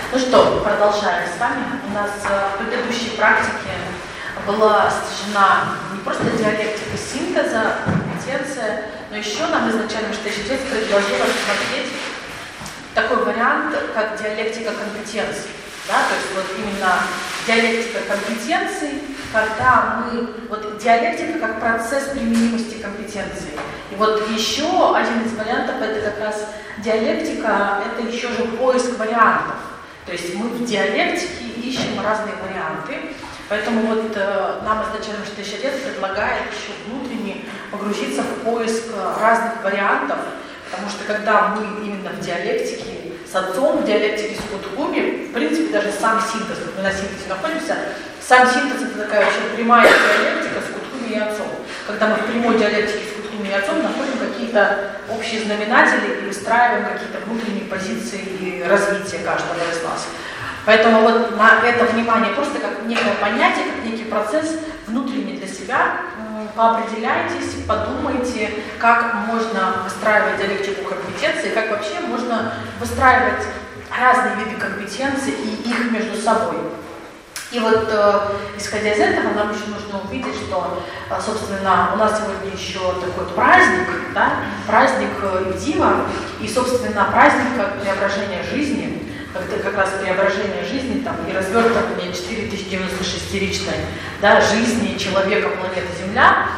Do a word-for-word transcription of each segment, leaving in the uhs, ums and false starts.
Ну что, продолжаем с вами. У нас в предыдущей практике была стяжена не просто диалектика синтеза, компетенция, но еще нам изначально Штейн предложил рассмотреть такой вариант, как диалектика компетенции. Да? То есть вот именно диалектика компетенции, когда мы... Вот диалектика как процесс применимости компетенции. И вот еще один из вариантов, это как раз диалектика, это еще же поиск вариантов. То есть мы в диалектике ищем разные варианты. Поэтому вот э, нам изначально Штейн предлагает еще внутренне погрузиться в поиск разных вариантов, потому что когда мы именно в диалектике с отцом, в диалектике с Кутхуми, в принципе, даже сам синтез, мы на синтезе находимся, сам синтез это такая очень прямая диалектика с Кутхуми и отцом. Когда мы в прямой диалектике с Кутхуми и отцом находим какие-то общие знаменатели и выстраиваем какие-то внутренние позиции и развитие каждого из нас. Поэтому вот на это внимание просто как некое понятие, как некий процесс внутренний для себя. Поопределяйтесь, подумайте, как можно выстраивать диалектику компетенции, как вообще можно выстраивать разные виды компетенций и их между собой. И вот, э, исходя из этого, нам еще нужно увидеть, что, э, собственно, у нас сегодня еще такой праздник, да, праздник э, Дива, и, собственно, праздник как преображение жизни, когда как раз преображение жизни там, и развертывание четыре тысячи девяносто шестиричной да, жизни человека планеты Земля.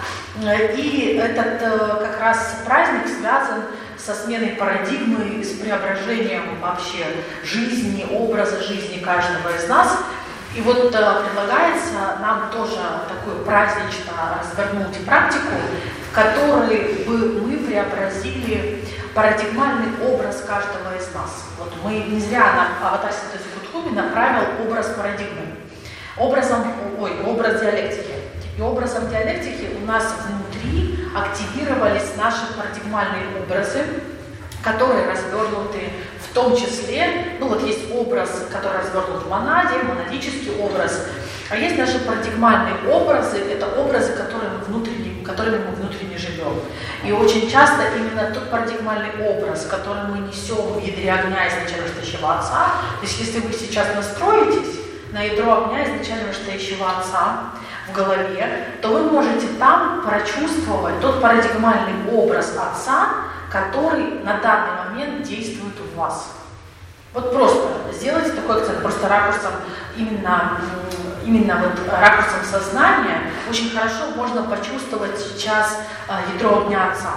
И этот э, как раз праздник связан со сменой парадигмы, с преображением вообще жизни, образа жизни каждого из нас. И вот э, предлагается нам тоже такую празднично развернуть практику, в которой бы мы преобразили парадигмальный образ каждого из нас. Вот мы не зря на аватар синтезе Кутхуми направил образ парадигмы, образом, ой, образ диалектики. И образом диалектики у нас внутри активировались наши парадигмальные образы, которые развернуты в том числе, ну вот есть образ, который развернут в монаде, монадический образ, а есть наши парадигмальные образы, это образы, которые мы внутренне, которыми мы внутренне живем. И очень часто именно тот парадигмальный образ, который мы несем в ядре огня изначально Штейн Отца, то есть если вы сейчас настроитесь на ядро огня изначально Штейн Отца в голове, то вы можете там прочувствовать тот парадигмальный образ Отца, который на данный момент действует в вас. Вот просто сделайте такой акцент, просто ракурсом, именно, именно вот ракурсом сознания очень хорошо можно почувствовать сейчас ядро огня Отца.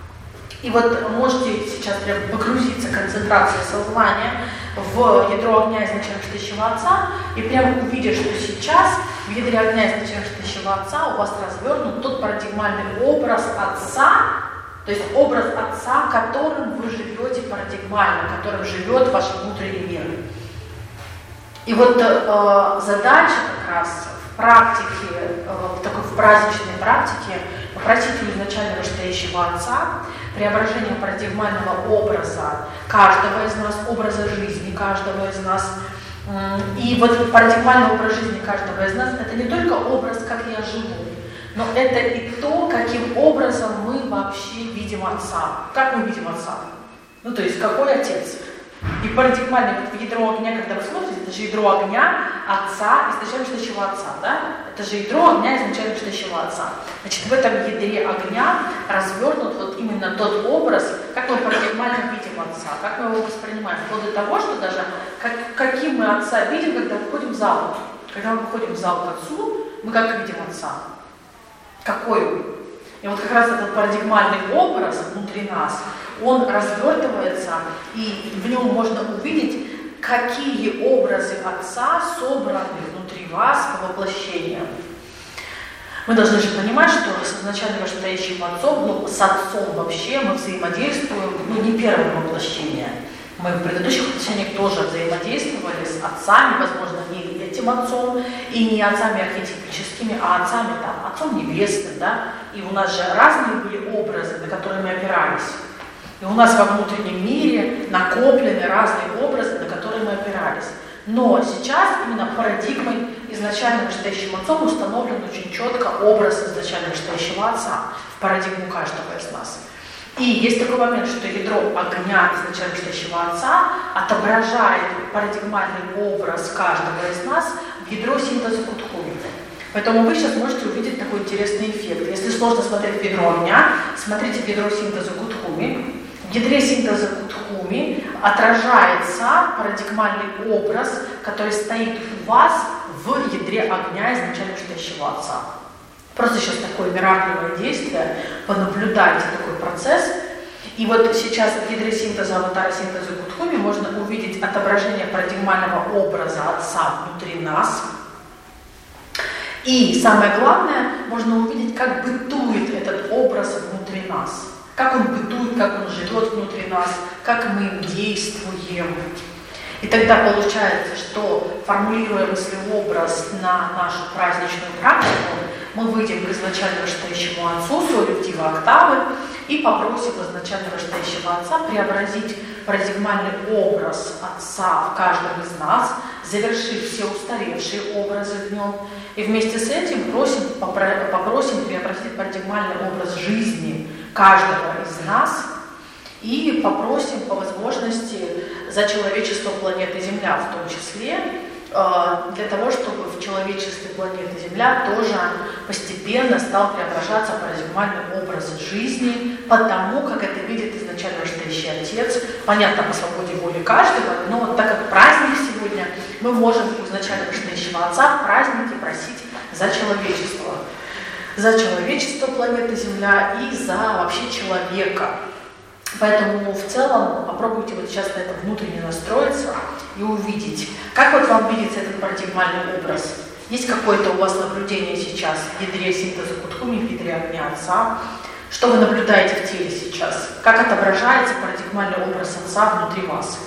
И вот можете сейчас прям погрузиться концентрацией сознания в ядро огня изначально Штейн Отца и прям увидеть, что сейчас в ядре огня изначально Штейн Отца у вас развернут тот парадигмальный образ Отца, то есть образ Отца, которым вы живете парадигмально, которым живет ваш внутренний мир. И вот э, задача как раз в практике, э, в такой в праздничной практике, попросить у изначального Штейн Отца преображение парадигмального образа каждого из нас, образа жизни каждого из нас. И вот парадигмальный образ жизни каждого из нас – это не только образ, как я живу, но это и то, каким образом мы вообще видим Отца. Как мы видим Отца? Ну, то есть, какой Отец? И парадигмальное вот, ядро огня, когда вы смотрите, это же ядро огня Отца, изначально Штейн Отца, да? Это же ядро огня, изначально Штейн Отца. Значит, в этом ядре огня развернут вот именно тот образ, как мы парадигмально видим Отца, как мы его воспринимаем. Вплоть до того, что даже как, каким мы Отца видим, когда выходим в зал. Когда мы выходим в зал к Отцу, мы как видим Отца? Какой он? И вот как раз этот парадигмальный образ внутри нас, он развертывается, и в нем можно увидеть, какие образы Отца собраны внутри вас по воплощению. Мы должны же понимать, что с изначальным Штейн Отцом, ну, с Отцом вообще мы взаимодействуем, ну, не первое воплощение. Мы в предыдущих воплощениях тоже взаимодействовали с отцами, возможно, не этим отцом, и не отцами архетипическими, а отцами, там, отцом небесным, да, и у нас же разные были образы, на которые мы опирались. И у нас во внутреннем мире накоплены разные образы, на которые мы опирались. Но сейчас именно парадигмой изначальным Штейн Отцом установлен очень четко образ изначального Штейн Отца в парадигму каждого из нас. И есть такой момент, что ядро огня изначально вышедшего Отца отображает парадигмальный образ каждого из нас в ядро синтеза Кутхуми. Поэтому вы сейчас можете увидеть такой интересный эффект. Если сложно смотреть в ядро огня, смотрите в ядро синтеза Кутхуми. В ядре синтеза Кутхуми отражается парадигмальный образ, который стоит у вас в ядре огня изначально вышедшего Отца. Просто сейчас такое миракливое действие, понаблюдайте такой процесс. И вот сейчас в ядре синтеза аватара синтеза Кутхуми можно увидеть отображение парадигмального образа Отца внутри нас. И самое главное, можно увидеть, как бытует этот образ внутри нас. Как он бытует, как он живет внутри нас, как мы им действуем. И тогда получается, что, формулируя мыслеобраз на нашу праздничную практику, мы выйдем к изначально вышедшему Отцу, солектива октавы, и попросим изначально вышедшего Отца преобразить парадигмальный образ Отца в каждом из нас, завершив все устаревшие образы в нем, и вместе с этим просим, попросим преобразить парадигмальный образ жизни каждого из нас, и попросим по возможности за человечество планеты Земля в том числе, для того, чтобы в человечестве планеты Земля тоже постепенно стал преображаться парадигмальный образ жизни, потому как это видит изначально вышедший Отец, понятно, по свободе воли каждого, но так как праздник сегодня, мы можем у изначально вышедшего Отца в празднике просить за человечество, за человечество планеты Земля и за вообще человека. Поэтому в целом попробуйте вот сейчас на это внутренне настроиться и увидеть, как вот вам видится этот парадигмальный образ. Есть какое-то у вас наблюдение сейчас в ядре синтеза Кутхуми, в ядре огня Отца? Что вы наблюдаете в теле сейчас? Как отображается парадигмальный образ Отца внутри вас?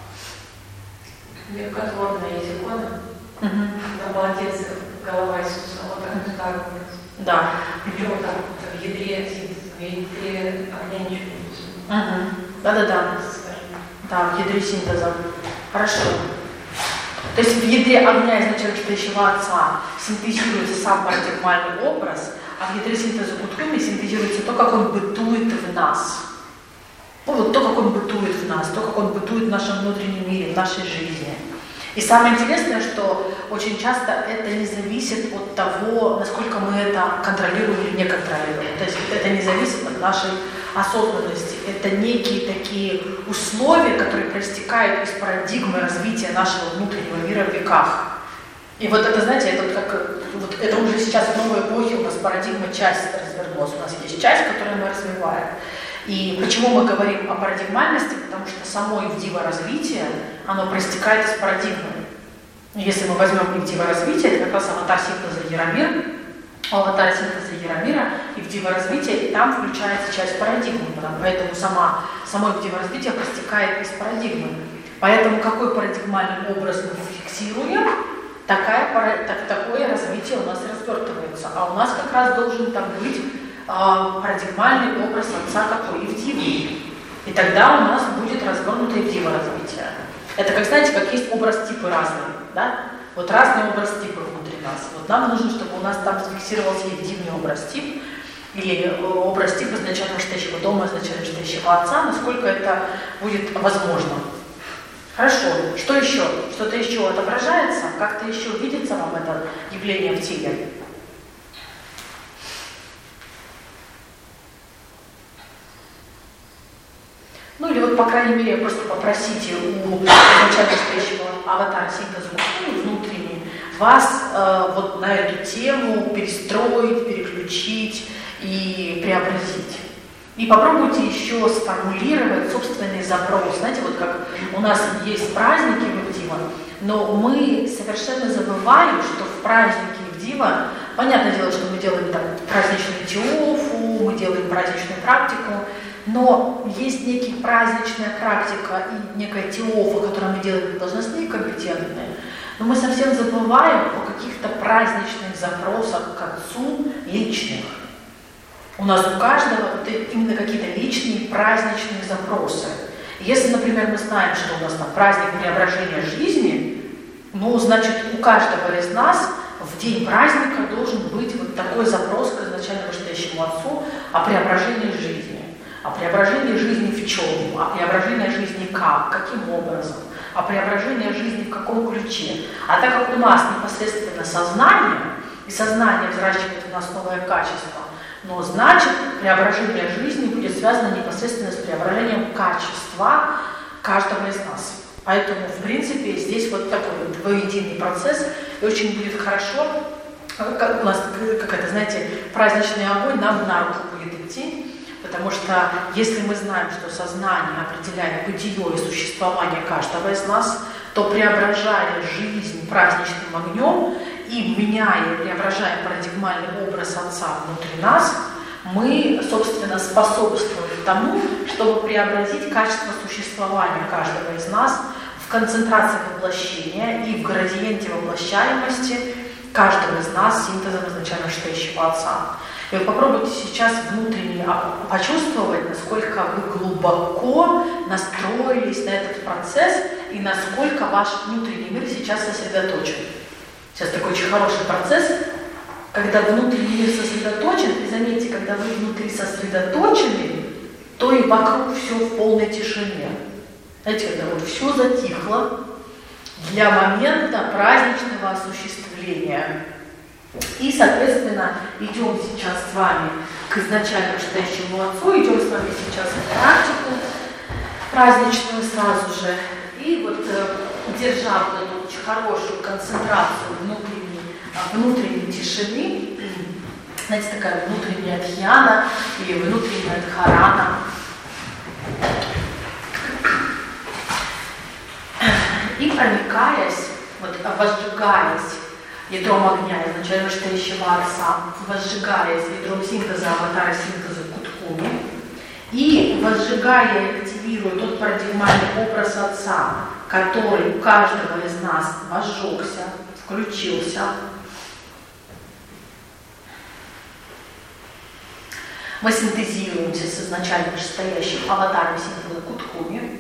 Мелкотворная есть икона. Угу. На молодец, голова Иисуса. Вот так, так образ. Да. Причем вот так вот в ядре синтеза, в ядре огня ничего не есть. Угу. Да-да-да. Да, в ядре синтеза. Хорошо. То есть в ядре огня изначально вышедшего Отца синтезируется сам парадигмальный образ, а в ядре синтеза Кутхуми синтезируется то, как он бытует в нас. Ну вот то, как он бытует в нас, то, как он бытует в нашем внутреннем мире, в нашей жизни. И самое интересное, что очень часто это не зависит от того, насколько мы это контролируем или не контролируем. То есть это не зависит от нашей осознанности. Это некие такие условия, которые проистекают из парадигмы развития нашего внутреннего мира в веках. И вот это, знаете, это вот как вот это уже сейчас в новой эпохе у нас парадигма часть развернулась. У нас есть часть, которую мы развиваем. И почему мы говорим о парадигмальности? Потому что само ивдива-развитие, оно проистекает из парадигмы. Если мы возьмем ивдива-развитие, это как раз аватар синтеза Яромир, аватар синтеза Яромира, ивдива-развитие, и там включается часть парадигмы. Поэтому сама, само ивдива-развитие проистекает из парадигмы. Поэтому какой парадигмальный образ мы фиксируем, такая, так, такое развитие у нас развертывается. А у нас как раз должен там быть парадигмальный образ Отца какой? Ивдивы. И тогда у нас будет развернутое ивдива-развитие. Это как, знаете, как есть образ-типы разные, да? Вот разные образ-типы внутри нас. Вот нам нужно, чтобы у нас там зафиксировался ивдивный образ-тип, или образ-тип изначально вышедшего дома, изначально вышедшего Отца, насколько это будет возможно. Хорошо. Что еще? Что-то еще отображается? Как-то еще видится вам это явление в теле? Ну или вот, по крайней мере, просто попросите у изначально стоящего аватара синтеза Кутхуми внутренний вас э, вот на эту тему перестроить, переключить и преобразить. И попробуйте еще сформулировать собственный запрос. Знаете, вот как у нас есть праздники в Ивдива, но мы совершенно забываем, что в празднике Ивдива, понятное дело, что мы делаем там праздничную теофу, мы делаем праздничную практику, но есть некая праздничная практика и некая теофа, которую мы делаем должностные компетентные, но мы совсем забываем о каких-то праздничных запросах к Отцу личных. У нас у каждого именно какие-то личные праздничные запросы. Если, например, мы знаем, что у нас там праздник преображения жизни, ну, значит, у каждого из нас в день праздника должен быть вот такой запрос к изначально вышедшему Отцу о преображении жизни. А преображение жизни в чем? А преображение жизни как? Каким образом? А преображение жизни в каком ключе? А так как у нас непосредственно сознание, и сознание взращивает в нас новое качество, но значит преображение жизни будет связано непосредственно с преображением качества каждого из нас. Поэтому, в принципе, здесь вот такой вот двуединый процесс, и очень будет хорошо, как у нас, как это, знаете, праздничный огонь нам на руку будет идти, потому что если мы знаем, что сознание определяет бытие и существование каждого из нас, то преображая жизнь праздничным огнем и меняя, преображая парадигмальный образ Отца внутри нас, мы, собственно, способствуем тому, чтобы преобразить качество существования каждого из нас в концентрации воплощения и в градиенте воплощаемости каждого из нас синтезом изначально стоящего Отца. И вы попробуйте сейчас внутренне почувствовать, насколько вы глубоко настроились на этот процесс и насколько ваш внутренний мир сейчас сосредоточен. Сейчас такой очень хороший процесс, когда внутренний мир сосредоточен, и заметьте, когда вы внутри сосредоточены, то и вокруг все в полной тишине. Знаете, когда вот все затихло для момента праздничного осуществления. И, соответственно, идем сейчас с вами к изначально стоящему Отцу, идем с вами сейчас в практику праздничную сразу же. И вот, держа вот эту очень хорошую концентрацию внутренней, внутренней тишины, знаете, такая внутренняя дхьяна или внутренняя дхарана. И проникаясь, вот, возжигаясь ядром огня, изначально стоящего Отца, возжигаясь ядром синтеза, аватара синтеза Куткуми, и возжигая и активируя тот парадигмальный образ Отца, который у каждого из нас возжегся, включился, мы синтезируемся с изначально стоящим аватаром синтеза Куткуми,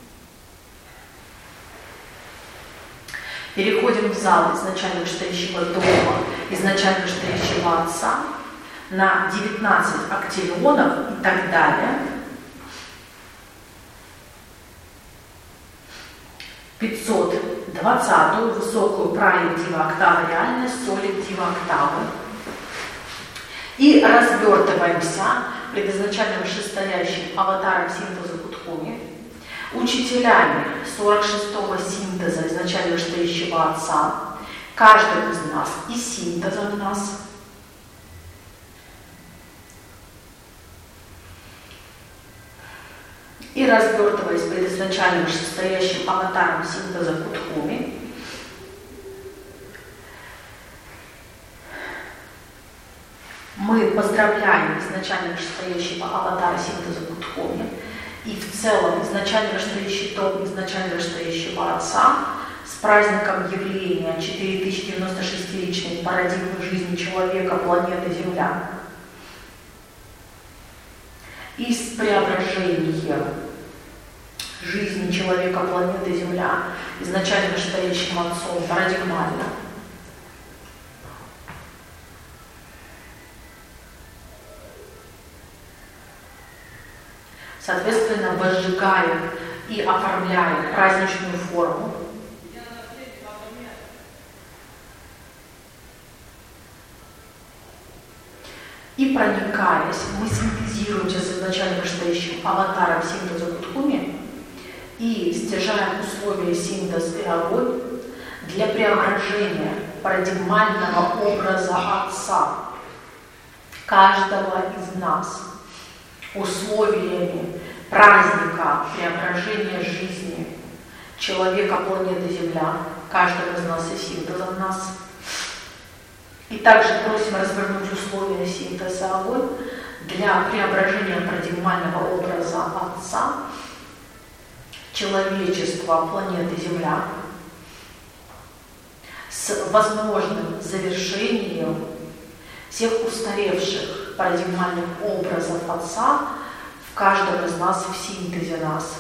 переходим в зал изначально стоящего дома, изначально стоящего Отца, на девятнадцать актиллионов и так далее. пятьсот двадцатую высокую проектива октавы реальность, солектива октавы. И развертываемся пред изначально вышестоящим аватаром синтеза Куткуми, учителями сорок шестого синтеза изначально стоящего Отца, каждым из нас и синтезом нас. И развертываясь перед изначально вышестоящим аватаром синтеза Куткуми, мы поздравляем изначально вышестоящего аватара синтеза Куткуми и в целом изначально вышестоящий дом изначально вышестоящего Отца с праздником явления четыре тысячи девяносто шестиличной парадигмы жизни человека, планеты Земля. И с преображением жизни человека, планеты Земля, изначально вышестоящим Отцом, парадигмально. Соответственно, возжигаем и оформляем праздничную форму. И проникаясь, мы синтезируемся с изначально вышестоящим аватаром синтеза Куткуми и стяжаем условия синтез и огонь для преображения парадигмального образа Отца каждого из нас условиями праздника преображения жизни человека, планеты Земля, каждого из нас и синтезом нас. И также просим развернуть условия синтеза огонь для преображения парадигмального образа Отца, человечества, планеты Земля, с возможным завершением всех устаревших парадигмальных образов Отца в каждом из нас, в синтезе нас.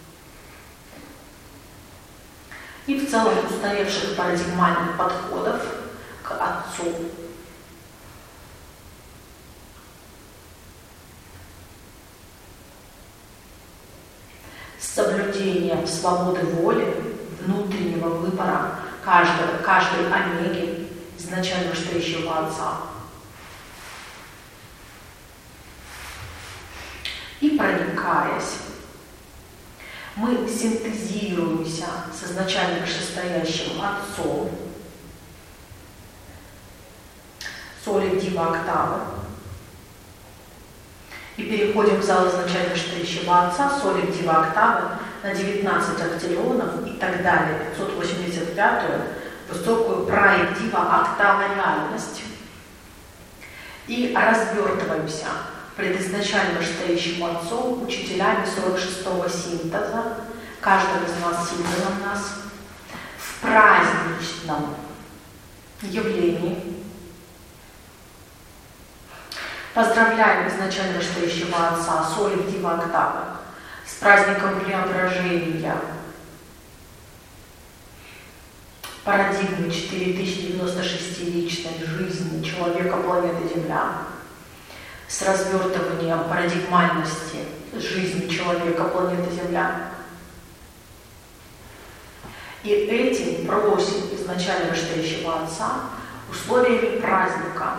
И в целом устаревших парадигмальных подходов к Отцу. подтверждением свободы воли, внутреннего выбора каждого, каждой омеги, изначально стоящего Отца. И проникаясь, мы синтезируемся с изначально вышестоящим Отцом, соли дива октавы, и переходим в зал изначально вышестоящего Отца, соли дива октавы, на девятнадцать октиллионов и так далее, пятьсот восемьдесят пятую высокую праедива октава реальность. И развертываемся пред изначально вышестоящим Отцом, учителями сорок шестого синтеза, каждого из нас, символом нас, в праздничном явлении. Поздравляем изначально вышестоящего Отца, соли дива октавы, с праздником преображения парадигмы четыре тысячи девяносто шесть личной жизни человека планеты Земля, с развертыванием парадигмальности жизни человека планеты Земля. И этим просим изначально вышестоящего Отца условиями праздника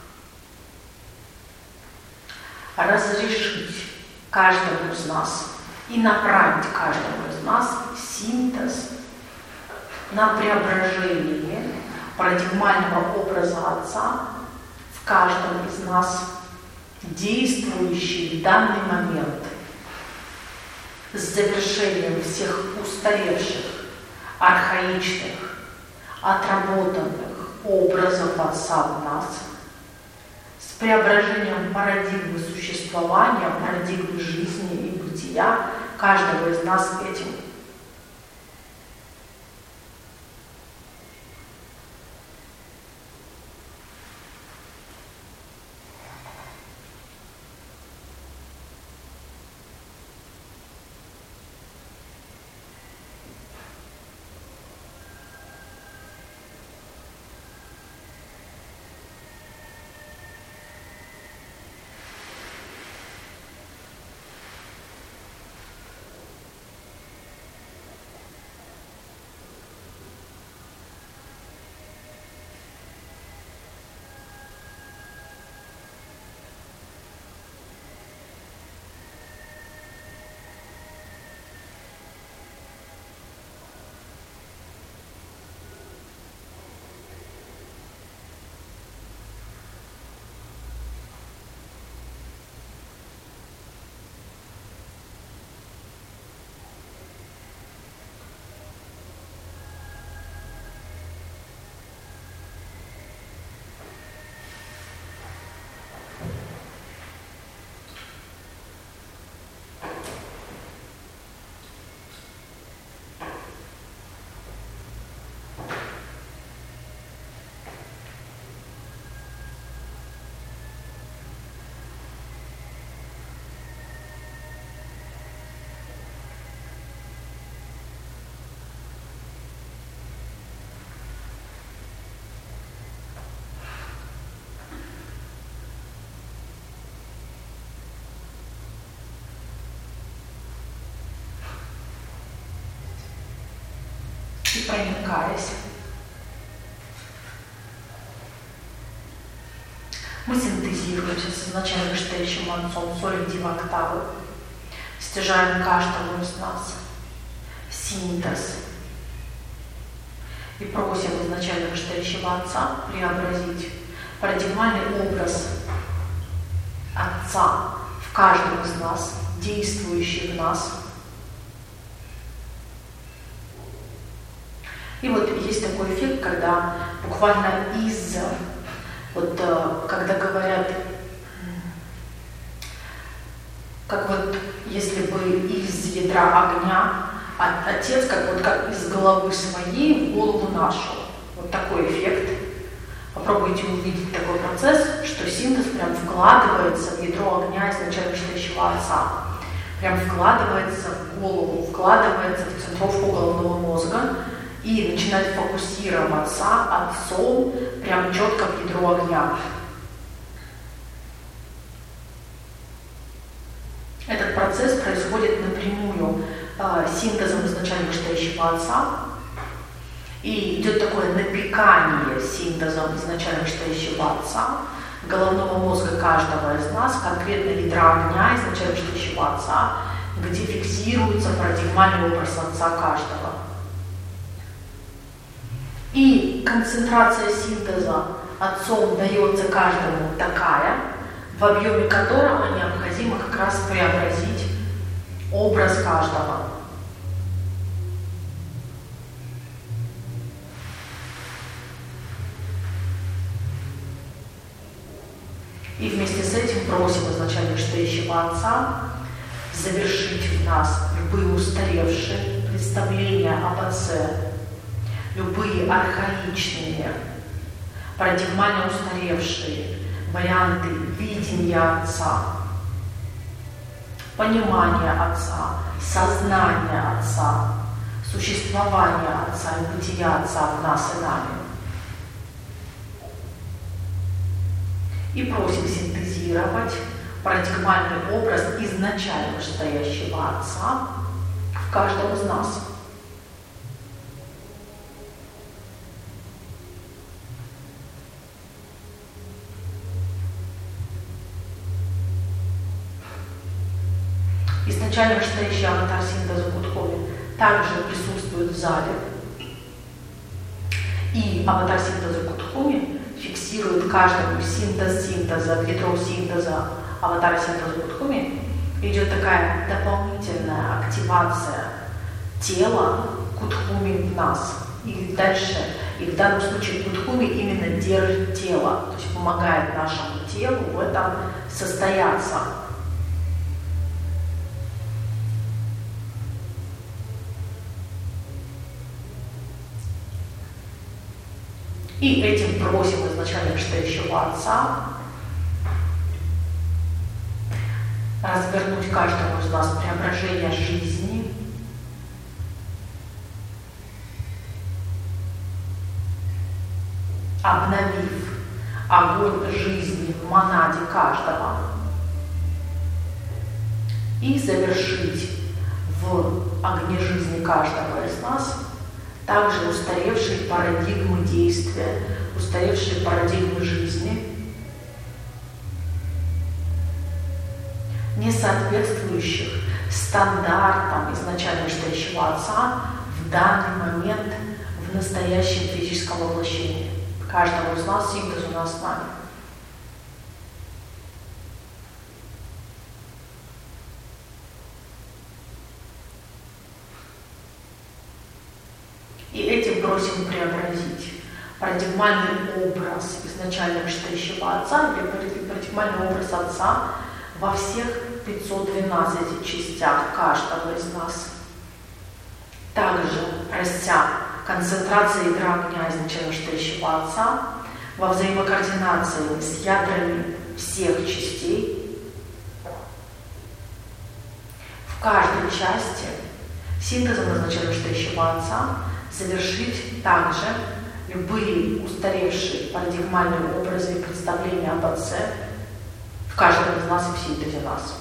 разрешить каждому из нас и направить каждому из нас синтез на преображение парадигмального образа Отца в каждом из нас, действующий в данный момент с завершением всех устаревших, архаичных, отработанных образов Отца в нас, с преображением парадигмы существования, парадигмы жизни и бытия каждого из нас этим. И проникаясь, мы синтезируемся с изначально вышестоящим Отцом, соли дива октавы, стяжаем каждому из нас синтез и просим изначально вышестоящего Отца преобразить парадигмальный образ Отца в каждом из нас, действующий в нас. И вот есть такой эффект, когда буквально из, вот когда говорят, как вот если бы из ядра огня Отец, как вот как из головы своей в голову нашу. Вот такой эффект. Попробуйте увидеть такой процесс, что синтез прям вкладывается в ядро огня изначально вышестоящего Отца. Прям вкладывается в голову, вкладывается в центровку головного мозга и начинает фокусироваться Отцом прям четко в ядро огня. Этот процесс происходит напрямую э, синтезом изначально вышестоящего Отца. И идет такое напекание синтезом изначально вышестоящего Отца, головного мозга каждого из нас, конкретно ядра огня изначально вышестоящего Отца, где фиксируется парадигмальный образ Отца каждого. И концентрация синтеза Отцом дается каждому такая, в объеме которого необходимо как раз преобразить образ каждого. И вместе с этим просим изначально вышестоящего Отца завершить в нас любые устаревшие представления об Отце, любые архаичные, парадигмально устаревшие варианты видения Отца, понимания Отца, сознания Отца, существования Отца и бытия Отца в нас и нами. И просим синтезировать парадигмальный образ изначально вышестоящего Отца в каждом из нас. Изначально вышестоящий аватар синтеза Кутхоми также присутствует в зале. И аватар синтеза Кутхоми фиксирует каждому синтез синтеза, ядро синтеза аватара синтеза Кутхоми. Идет такая дополнительная активация тела Кутхуми в нас. И дальше, и в данном случае Кутхуми именно держит тело, то есть помогает нашему телу в этом состояться. И этим просим изначально вышестоящего Отца развернуть каждому из нас преображение жизни, обновив огонь жизни в монаде каждого, и завершить в огне жизни каждого из нас также устаревшие парадигмы действия, устаревшие парадигмы жизни, не соответствующих стандартам изначально вышестоящего Отца в данный момент в настоящем физическом воплощении. Каждому из нас синтез у нас с нами. И этим просим преобразить парадигмальный образ изначально вышестоящего Отца или парадигмальный образ Отца во всех пятьсот двенадцати частях каждого из нас. Также растя концентрация ядра огня изначально вышестоящего Отца во взаимокоординации с ядрами всех частей. В каждой части синтезом изначально вышестоящего Отца завершить также любые устаревшие парадигмальные образы и представления об Отце в каждом из нас и в синтезе нас.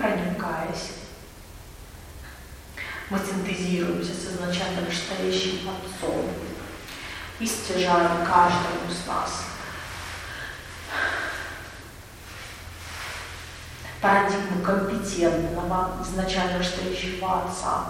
проникаясь, мы синтезируемся с изначально вышестоящим Отцом и стяжаем каждому из нас парадигму компетентного, изначально вышестоящего Отца,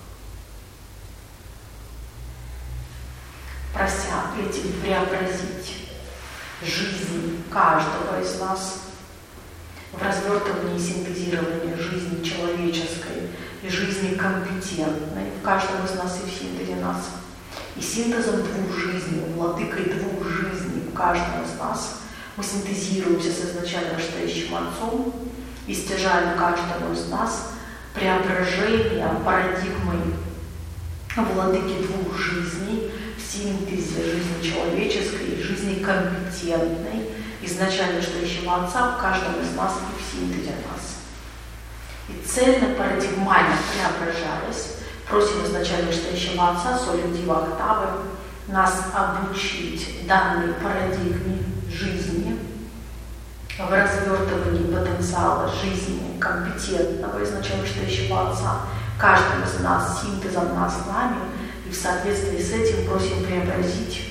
прося этим преобразить жизнь каждого из нас в развертывании и синтезировании жизни человеческой и жизни компетентной в каждом из нас и в синтезе нас. И синтезом двух жизней, владыкой двух жизней в каждом из нас мы синтезируемся с изначально вышестоящим Отцом и стяжаем каждому из нас преображение парадигмой владыки двух жизней в синтезе жизни человеческой и жизни компетентной изначально вышестоящего Отца в каждом из нас и в синтезе нас. И цельно-парадигмально преображаясь, просим изначально вышестоящего Отца, солью дива октавы, нас обучить данной парадигме жизни в развертывании потенциала жизни компетентного изначально вышестоящего Отца, каждым из нас, синтезом нас с нами, и в соответствии с этим просим преобразить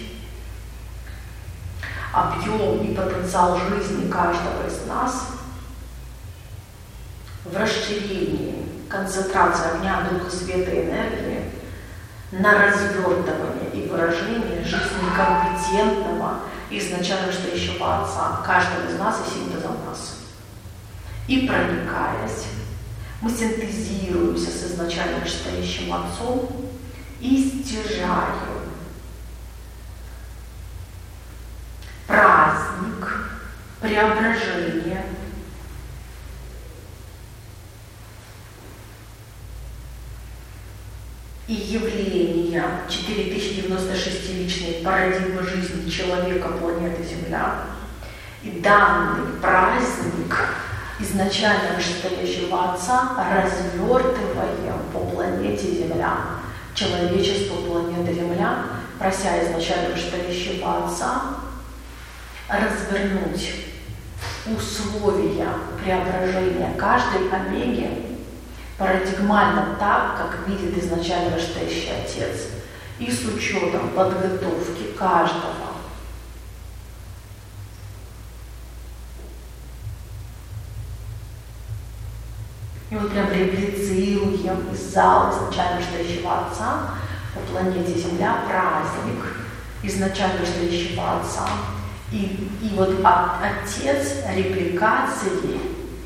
объем и потенциал жизни каждого из нас в расширении концентрации огня, духа, света и энергии на развертывание и выражение жизни компетентного изначально вышестоящего Отца, каждого из нас и синтезом нас. И проникаясь, мы синтезируемся с изначально вышестоящим Отцом и стяжаем праздник преображения и явления четыре тысячи девяносто шесть личной парадигмы жизни человека, планеты Земля. И данный праздник изначально вышестоящего Отца развертываем по планете Земля, человечеству планеты Земля, прося изначально вышестоящего Отца развернуть условия преображения каждой омеги парадигмально так, как видит изначально вышестоящий Отец, и с учетом подготовки каждого и вот прям реплицируем из зала изначально вышестоящего Отца по планете Земля праздник изначально вышестоящего Отца. И, и вот Отец репликации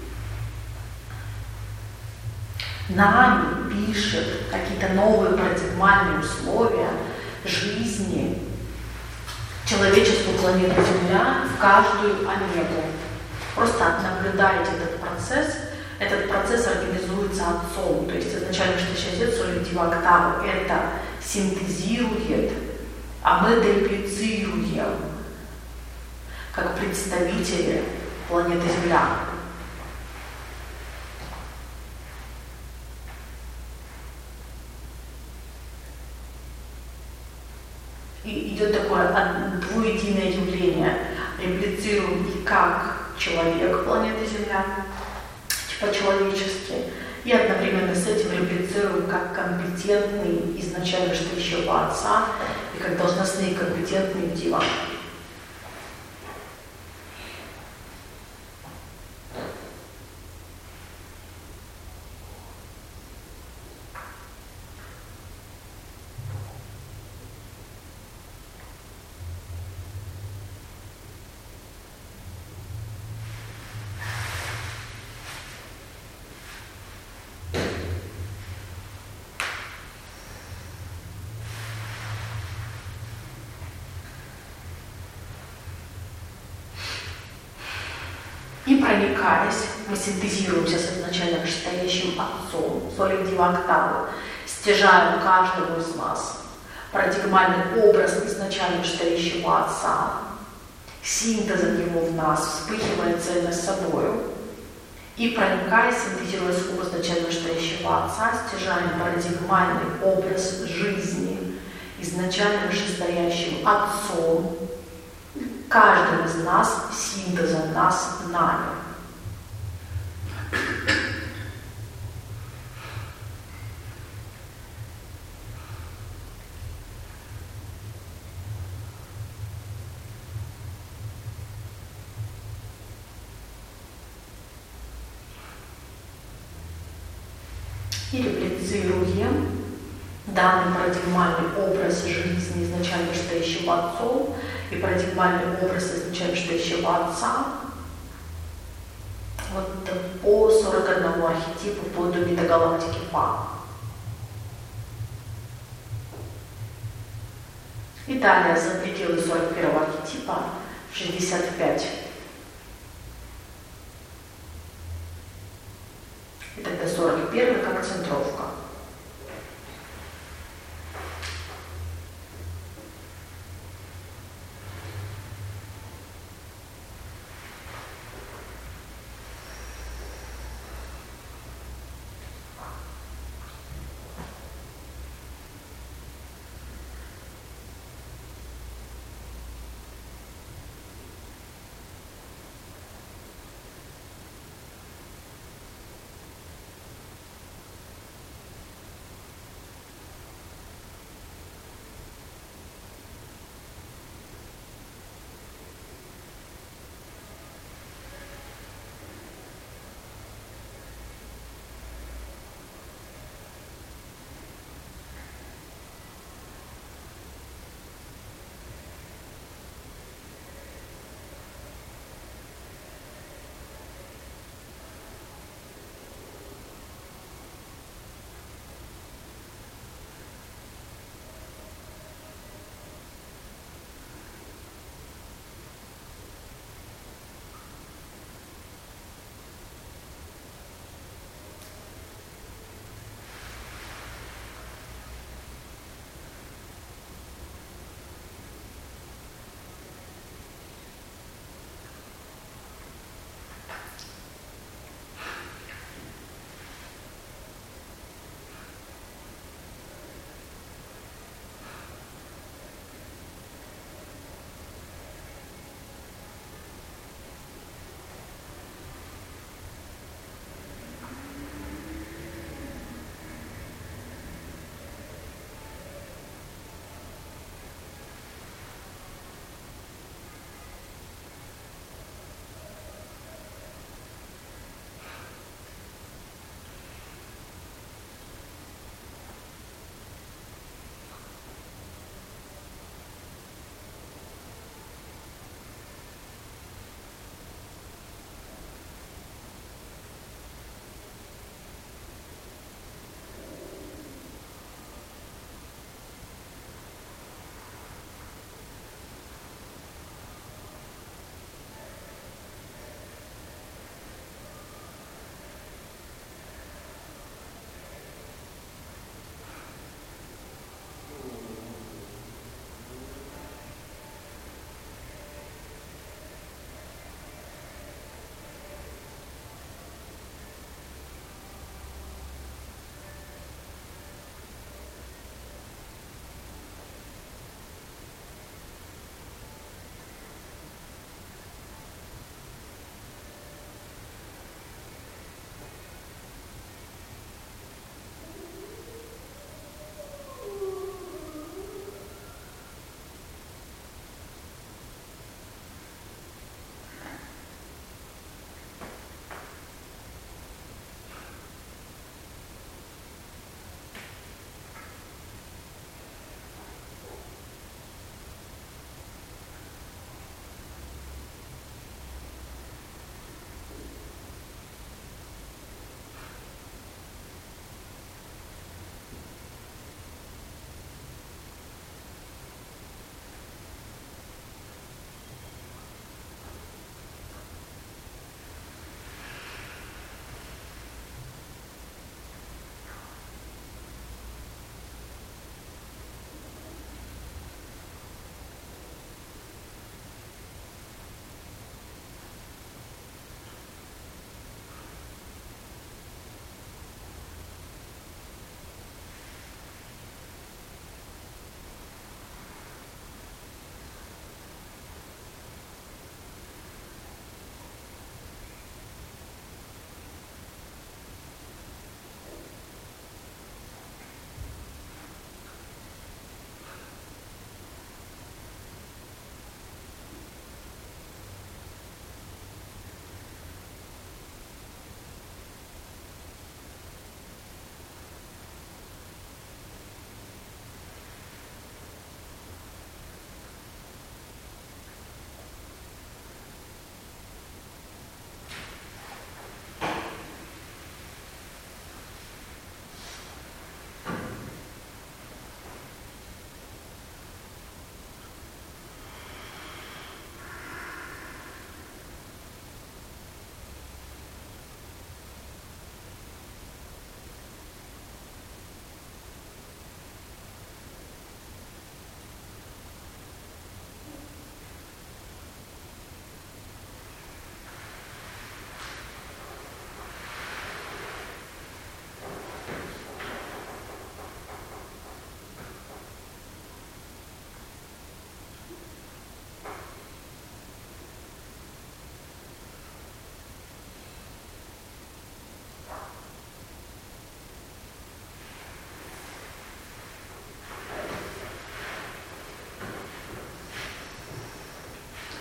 нами пишет какие-то новые парадигмальные условия жизни человечеству планеты Земля в каждую омегу. Просто наблюдайте этот процесс. Этот процесс организуется Отцом. То есть изначально вышестоящий Отец, солью дива октавы, это синтезирует, а мы реплицируем как представители планеты Земля. И идет такое двуединое явление. Реплицируем и как человек планеты Земля, по-человечески, и одновременно с этим реплицируем как компетентный изначально вышестоящего Отца и как должностные компетентные дива. И проникаясь, мы синтезируемся с изначально вышестоящим Отцом, солью дива октавы, стяжаем каждого из нас парадигмальный образ изначально вышестоящего Отца, синтезом его в нас вспыхивает цельность собою, и проникаясь, синтезируя с изначально вышестоящего Отца, стяжаем парадигмальный образ жизни изначально вышестоящим Отцом, каждым из нас синтезом нас нами. И реплицируем данный парадигмальный образ жизни изначально стоящего отцом и парадигмальный образ изначально стоящего отца вот по сорок одному архетипу вплоть до метагалактики Фа. И далее за пределы сорок первого архетипа шестьдесят пять. И тогда сорок первый как центровка.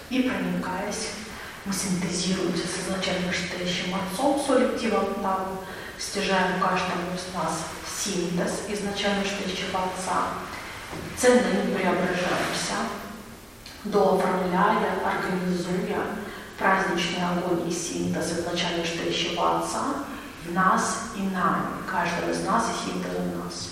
И проникаясь, мы синтезируемся с изначально стоящим Отцом, солективом Тау, стяжаем каждому из нас синтез изначально стоящего Отца, ценно не преображаемся, дооформляя, организуя праздничный огонь и синтез изначально стоящего Отца в нас и нами, каждого из нас и синтез в нас.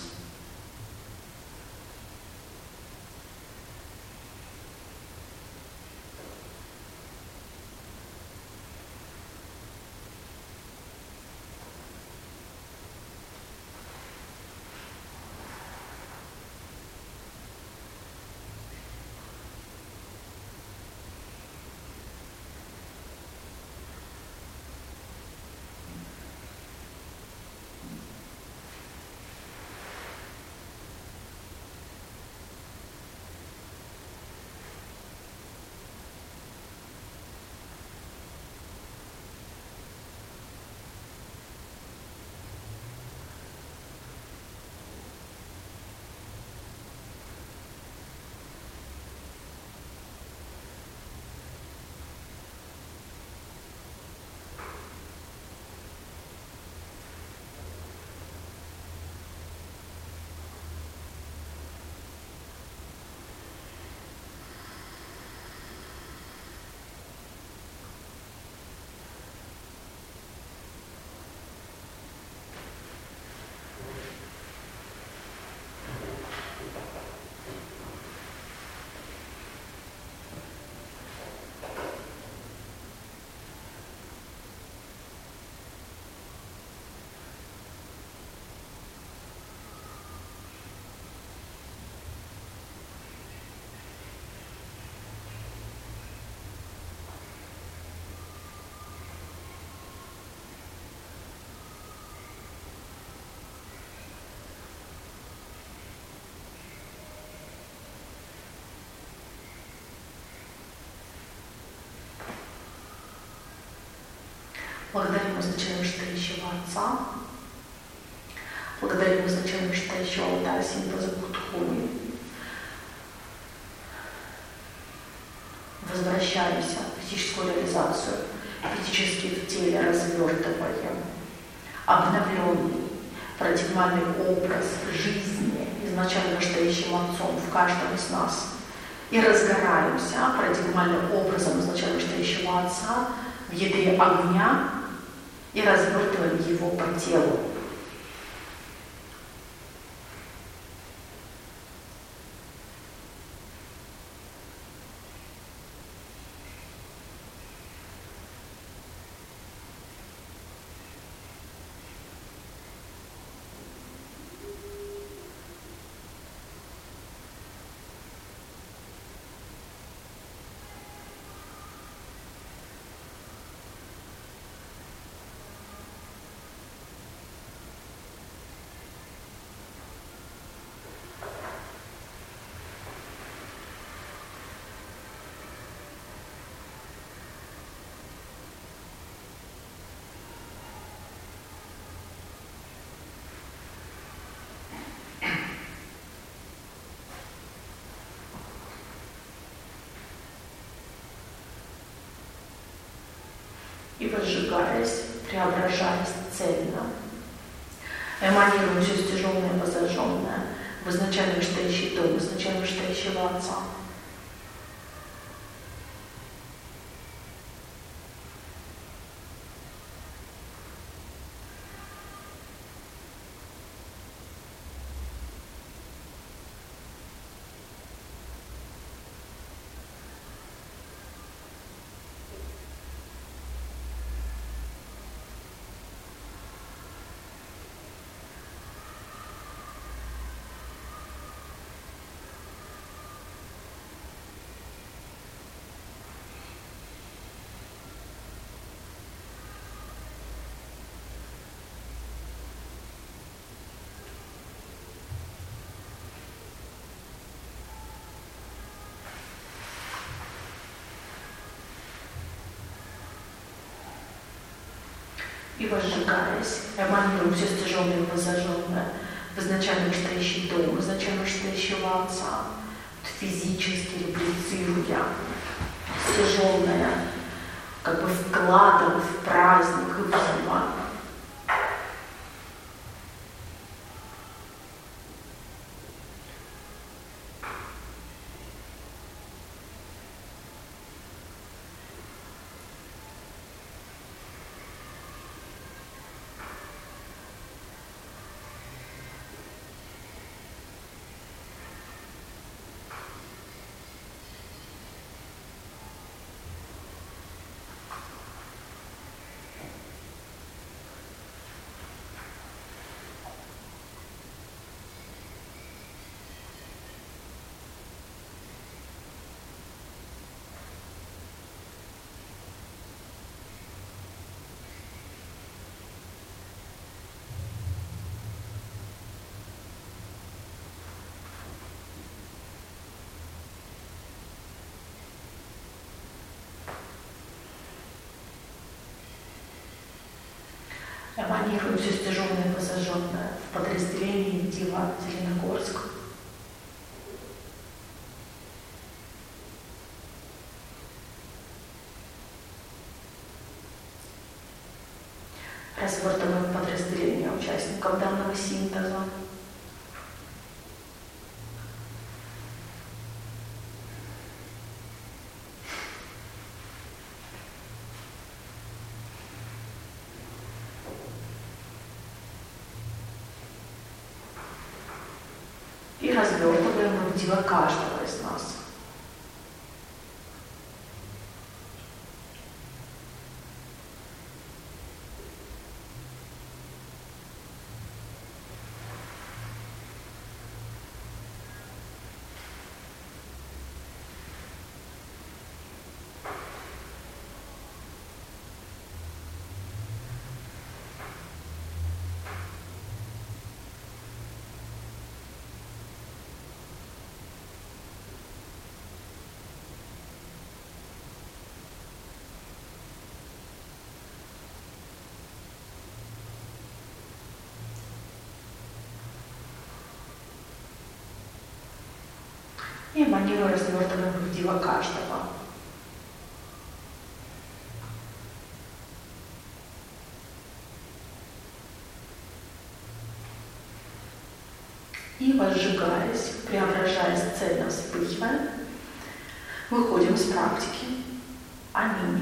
Благодарим изначально стоящего Отца, благодарим изначально стоящего Алтаря синтеза Будхуни. Возвращаемся в физическую реализацию, физически в теле развертываем обновленный парадигмальный образ жизни изначально стоящим Отцом в каждом из нас и разгораемся парадигмальным образом изначально стоящего Отца в ядре огня и развертываем его по телу. И возжигаясь, преображаясь цельно, эманируем все стяженное и возожженное в изначально стоящий дом, изначально стоящего Отца. И возжигаясь, эманируем все стяженное и возожженное в изначально стоящий дом, изначально стоящего Отца, физически реплицируя стяженное, как бы вкладом в праздник и в дива. Эманирует все стяженное и посаженное в подразделении Дива Зеленогорск. Развертываем подразделение участников данного синтеза. И развертываем в Дива каждого из нас. И эманируя развертываем в Дива каждого. И возжигаясь, преображаясь, цельно вспыхивая, выходим из практики. Аминь.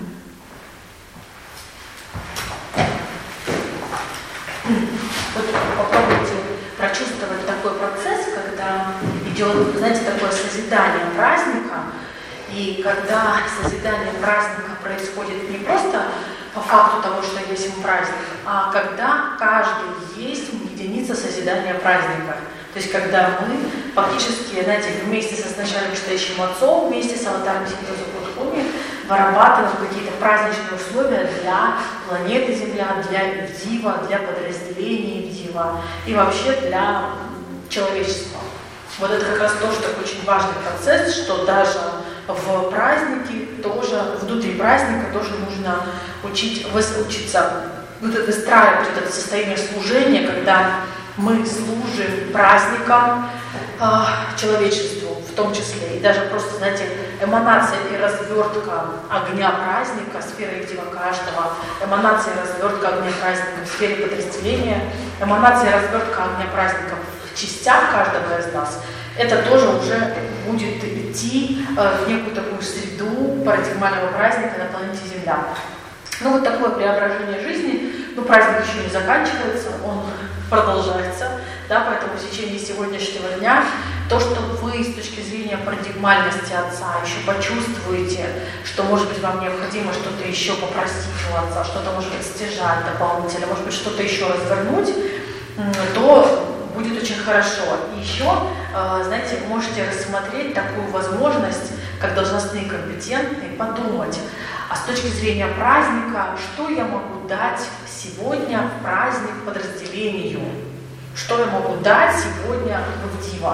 Вот попробуйте прочувствовать такой процесс, когда идет, знаете, такое созидание праздника, и когда созидание праздника происходит не просто по факту того, что есть праздник, а когда каждый есть единица созидания праздника. То есть когда мы фактически, знаете, вместе со изначально вышестоящим Отцом, вместе с аватаром Синтеза Кудхуми вырабатываем какие-то праздничные условия для планеты Земля, для Ивдива, для подразделений Ивдива и вообще для человечества. Вот это как раз тоже такой очень важный процесс, что даже в празднике тоже, внутри праздника тоже нужно учить, учиться выстраивать вот это состояние служения, когда мы служим праздникам э, человечеству в том числе. И даже просто, знаете, эманация и развертка огня праздника в сфере Ивдива каждого, эманация и развертка огня праздника в сфере подразделения, эманация и развертка огня праздника в частях каждого из нас, это тоже уже будет идти э, в некую такую среду парадигмального праздника на планете Земля. Ну вот такое преображение жизни, ну праздник еще не заканчивается, он продолжается, да, поэтому в течение сегодняшнего дня то, что вы с точки зрения парадигмальности Отца еще почувствуете, что может быть вам необходимо что-то еще попросить у Отца, что-то может быть стяжать дополнительно, может быть что-то еще развернуть, то будет очень хорошо. И еще, знаете, можете рассмотреть такую возможность, как должностные компетентные, подумать, а с точки зрения праздника, что я могу дать сегодня в праздник подразделению? Что я могу дать сегодня в Дива?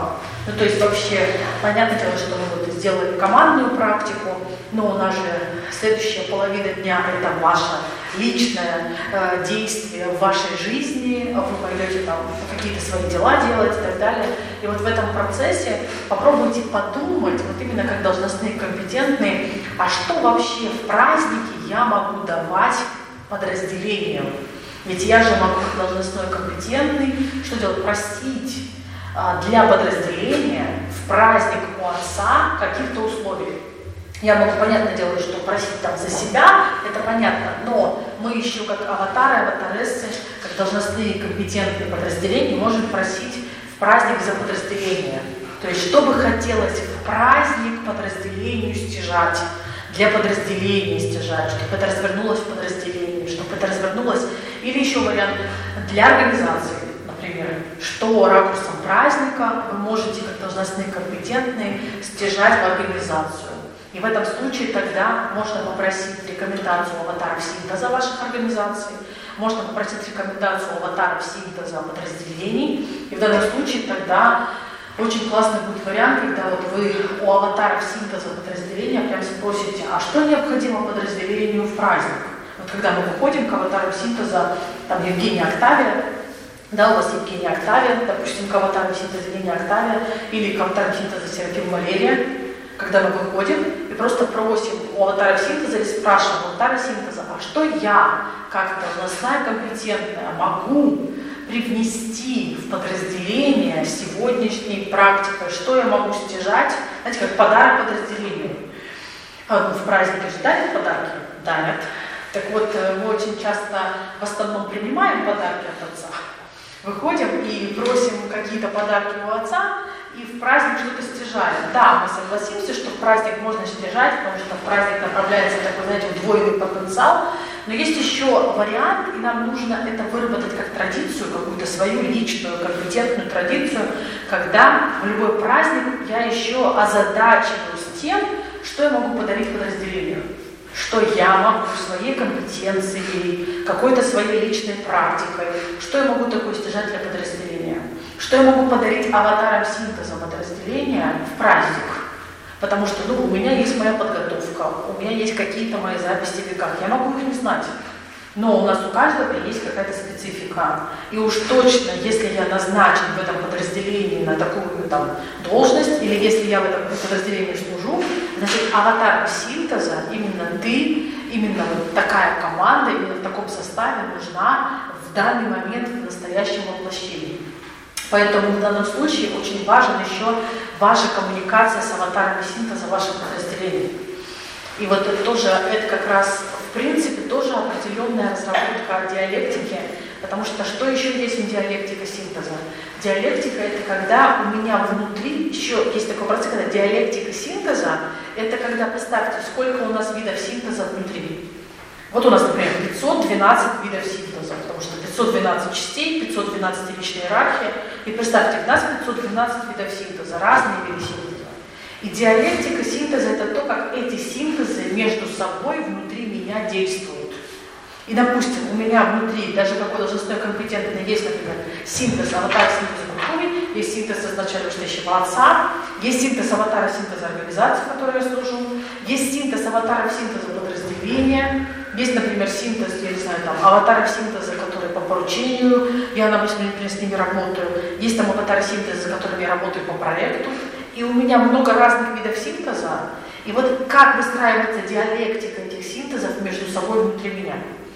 Ну, то есть вообще, понятное дело, что мы вот сделали командную практику, но у нас же следующая половина дня – это ваше личное э, действие в вашей жизни, вы пойдете там какие-то свои дела делать и так далее. И вот в этом процессе попробуйте подумать, вот именно как должностные компетентные, а что вообще в празднике я могу давать подразделениям? Ведь я же могу как должностной компетентный, что делать? Простить для подразделения в праздник у отца каких-то условий. Я могу, понятное дело, что просить там за себя, это понятно, но мы еще как аватары, аватарессы, как должностные компетентные подразделения можем просить в праздник за подразделение. То есть, что бы хотелось в праздник подразделению стяжать, для подразделения стяжать, чтобы это развернулось в подразделении, чтобы это развернулось, или еще вариант для организации. Например, что ракурсом праздника вы можете, как должностные компетентные, стяжать в организацию. И в этом случае тогда можно попросить рекомендацию аватаров синтеза ваших организаций, можно попросить рекомендацию аватаров синтеза подразделений. И в данном случае тогда очень классный будет вариант, когда вот вы у аватаров синтеза подразделения прям спросите, а что необходимо подразделению в праздник? Вот когда мы выходим к аватарам синтеза, там Евгения Октавия, да, у вас Евгения Октавия, допустим, к аватарам синтеза Евгения Октавия, или к аватарам синтеза Серафим Валерия, когда мы выходим и просто просим у аватаров синтеза или спрашиваем у аватара синтеза, а что я, как должностная компетентная, могу привнести в подразделение сегодняшней практикой, что я могу стяжать, знаете, как подарок подразделению. А, ну, в празднике же дарят подарки? Дарят. Так вот, мы очень часто в основном принимаем подарки от отца, выходим и просим какие-то подарки у отца, и в праздник что-то стяжаем. Да, мы согласимся, что в праздник можно стяжать, потому что в праздник направляется такой, знаете, удвоенный потенциал. Но есть еще вариант, и нам нужно это выработать как традицию, какую-то свою личную, компетентную традицию, когда в любой праздник я еще озадачиваюсь тем, что я могу подарить подразделению. Что я могу своей компетенцией, какой-то своей личной практикой, что я могу такое стяжать для подразделения, что я могу подарить аватарам синтеза подразделения в праздник. Потому что ну, у меня есть моя подготовка, у меня есть какие-то мои записи или как, я могу их не знать. Но у нас у каждого есть какая-то специфика. И уж точно, если я назначен в этом подразделении на такую там, должность, или если я в этом подразделении служу, значит, аватар синтеза, именно ты, именно вот такая команда, именно в таком составе нужна в данный момент в настоящем воплощении. Поэтому в данном случае очень важен еще ваша коммуникация с аватарами синтеза ваших подразделений. И вот это тоже, это как раз, в принципе, тоже определенная разработка диалектики, потому что что еще есть диалектика синтеза? Диалектика – это когда у меня внутри, еще есть такой процесс, когда диалектика синтеза – это когда, представьте, сколько у нас видов синтеза внутри. Вот у нас, например, пятьсот двенадцать видов синтеза, потому что пятьсот двенадцать частей, пятьсот двенадцать личной иерархии. И представьте, у нас пятьсот двенадцать видов синтеза, разные виды синтеза. И диалектика синтеза – это то, как эти синтезы между собой внутри меня действуют. И, допустим, у меня внутри, даже какой должностной компетентный, есть, например, синтез аватара синтеза культуры, есть синтез изначально стоящего отца, есть синтез аватара синтеза организации, в которой я служу, есть синтез аватаров синтеза подразделения, есть, например, синтез, я не знаю, там, аватаров синтеза, которые по поручению, я, например, с ними работаю, есть там аватары синтеза, с которыми я работаю по проекту, и у меня много разных видов синтеза, и вот как выстраивается диалектика этих синтезов между собой внутри меня.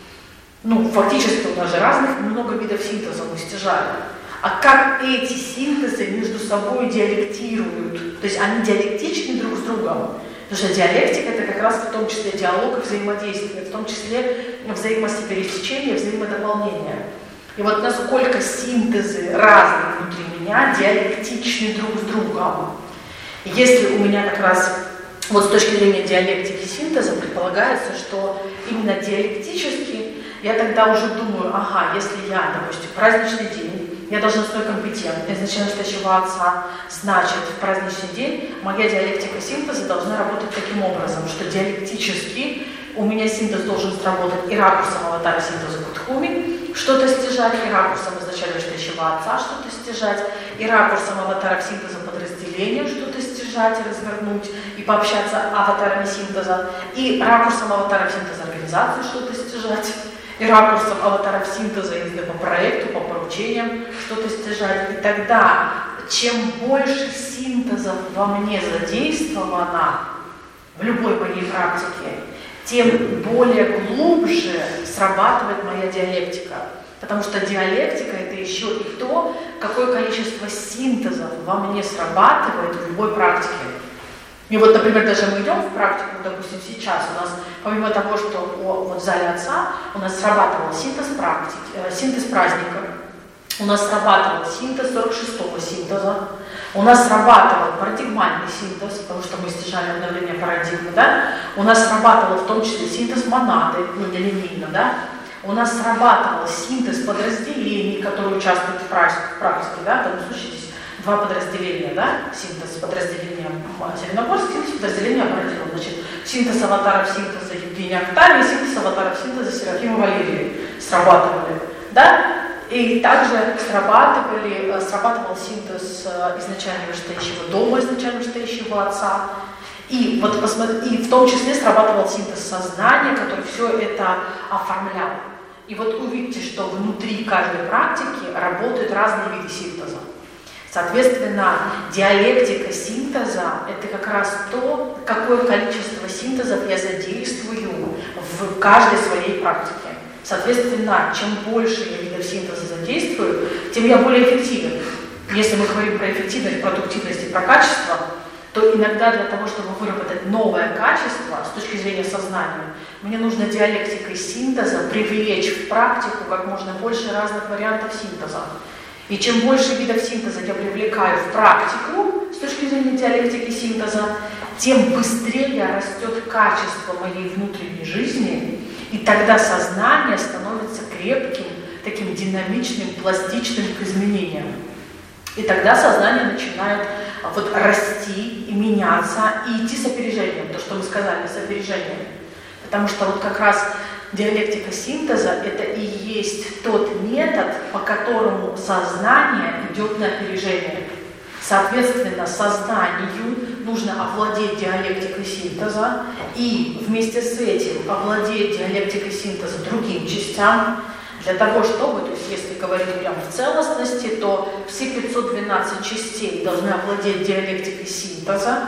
Ну, фактически у нас же разных много видов синтеза мы стяжаем. А как эти синтезы между собой диалектируют, то есть они диалектичны друг с другом. Потому что диалектика – это как раз в том числе диалог и взаимодействие, в том числе взаимосопересечение, взаимодополнение. И вот насколько синтезы разные внутри меня диалектичны друг с другом. И если у меня как раз вот с точки зрения диалектики синтеза предполагается, что именно диалектически я тогда уже думаю, ага, если я, допустим, праздничный день, я должностной компетентный, изначально стоящего отца, значит, в праздничный день моя диалектика синтеза должна работать таким образом, что диалектически у меня синтез должен сработать и ракурсом аватара синтеза Кутхуми, что-то стяжать, и ракурсом изначально стоящего отца что-то стяжать, и ракурсом аватара синтеза подразделения, подразделением что-то стяжать и развернуть, и пообщаться аватарами синтеза, и ракурсом аватаров синтеза организации что-то стяжать, и ракурсом аватаров синтеза, если по проекту, по поручениям что-то стяжать. И тогда, чем больше синтеза во мне задействовано в любой моей практике, тем более глубже срабатывает моя диалектика. Потому что диалектика — это еще и то, какое количество синтеза во мне срабатывает в любой практике. И вот, например, даже мы идем в практику, допустим, сейчас у нас, помимо того, что о, вот в зале отца у нас срабатывал синтез практики, э, синтез праздника, у нас срабатывал синтез сорок шестого синтеза, у нас срабатывал парадигмальный синтез, потому что мы стяжали обновление парадигмы, да? У нас срабатывал в том числе синтез монады, ну, нелинейно, да? У нас срабатывал синтез подразделений, которые участвуют в практике, да? В данном случае здесь два подразделения, да? Синтез подразделения Зеленогорск, синтез подразделения Бородино. Значит, синтез аватаров синтеза Евгения Октавии, синтез аватаров синтеза Серафима Валерии срабатывали, да? И также срабатывали, срабатывал синтез изначально вышестоящего дома, изначально вышестоящего отца. И, вот, и в том числе срабатывал синтез сознания, который все это оформлял. И вот увидите, что внутри каждой практики работают разные виды синтеза. Соответственно, диалектика синтеза – это как раз то, какое количество синтезов я задействую в каждой своей практике. Соответственно, чем больше я видов синтеза задействую, тем я более эффективен. Если мы говорим про эффективность, продуктивность и про качество, то иногда для того, чтобы выработать новое качество с точки зрения сознания, мне нужно диалектикой синтеза привлечь в практику как можно больше разных вариантов синтеза. И чем больше видов синтеза я привлекаю в практику с точки зрения диалектики синтеза, тем быстрее растет качество моей внутренней жизни, и тогда сознание становится крепким, таким динамичным, пластичным к изменениям. И тогда сознание начинает вот расти и меняться, и идти с опережением, то, что мы сказали, с опережением. Потому что вот как раз диалектика синтеза – это и есть тот метод, по которому сознание идет на опережение. Соответственно, сознанию нужно овладеть диалектикой синтеза и вместе с этим овладеть диалектикой синтеза другим частям, для того, чтобы, то есть если говорить прямо в целостности, то все пятьсот двенадцать частей должны овладеть диалектикой синтеза,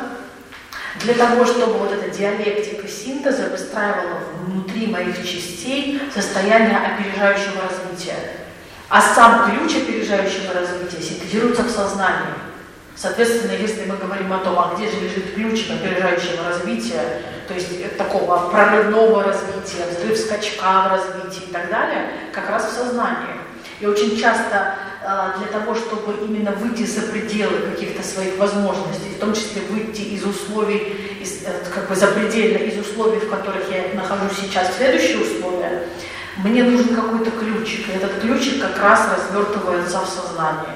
для того, чтобы вот эта диалектика синтеза выстраивала внутри моих частей состояние опережающего развития. А сам ключ опережающего развития синтезируется в сознании. Соответственно, если мы говорим о том, а где же лежит ключ опережающего развития, то есть такого прорывного развития, взрыв скачка в развитии и так далее, как раз в сознании. И очень часто для того, чтобы именно выйти за пределы каких-то своих возможностей, в том числе выйти из условий, из, как бы запредельно из условий, в которых я нахожусь сейчас, в следующие условия, мне нужен какой-то ключик, и этот ключик как раз развертывается в сознании.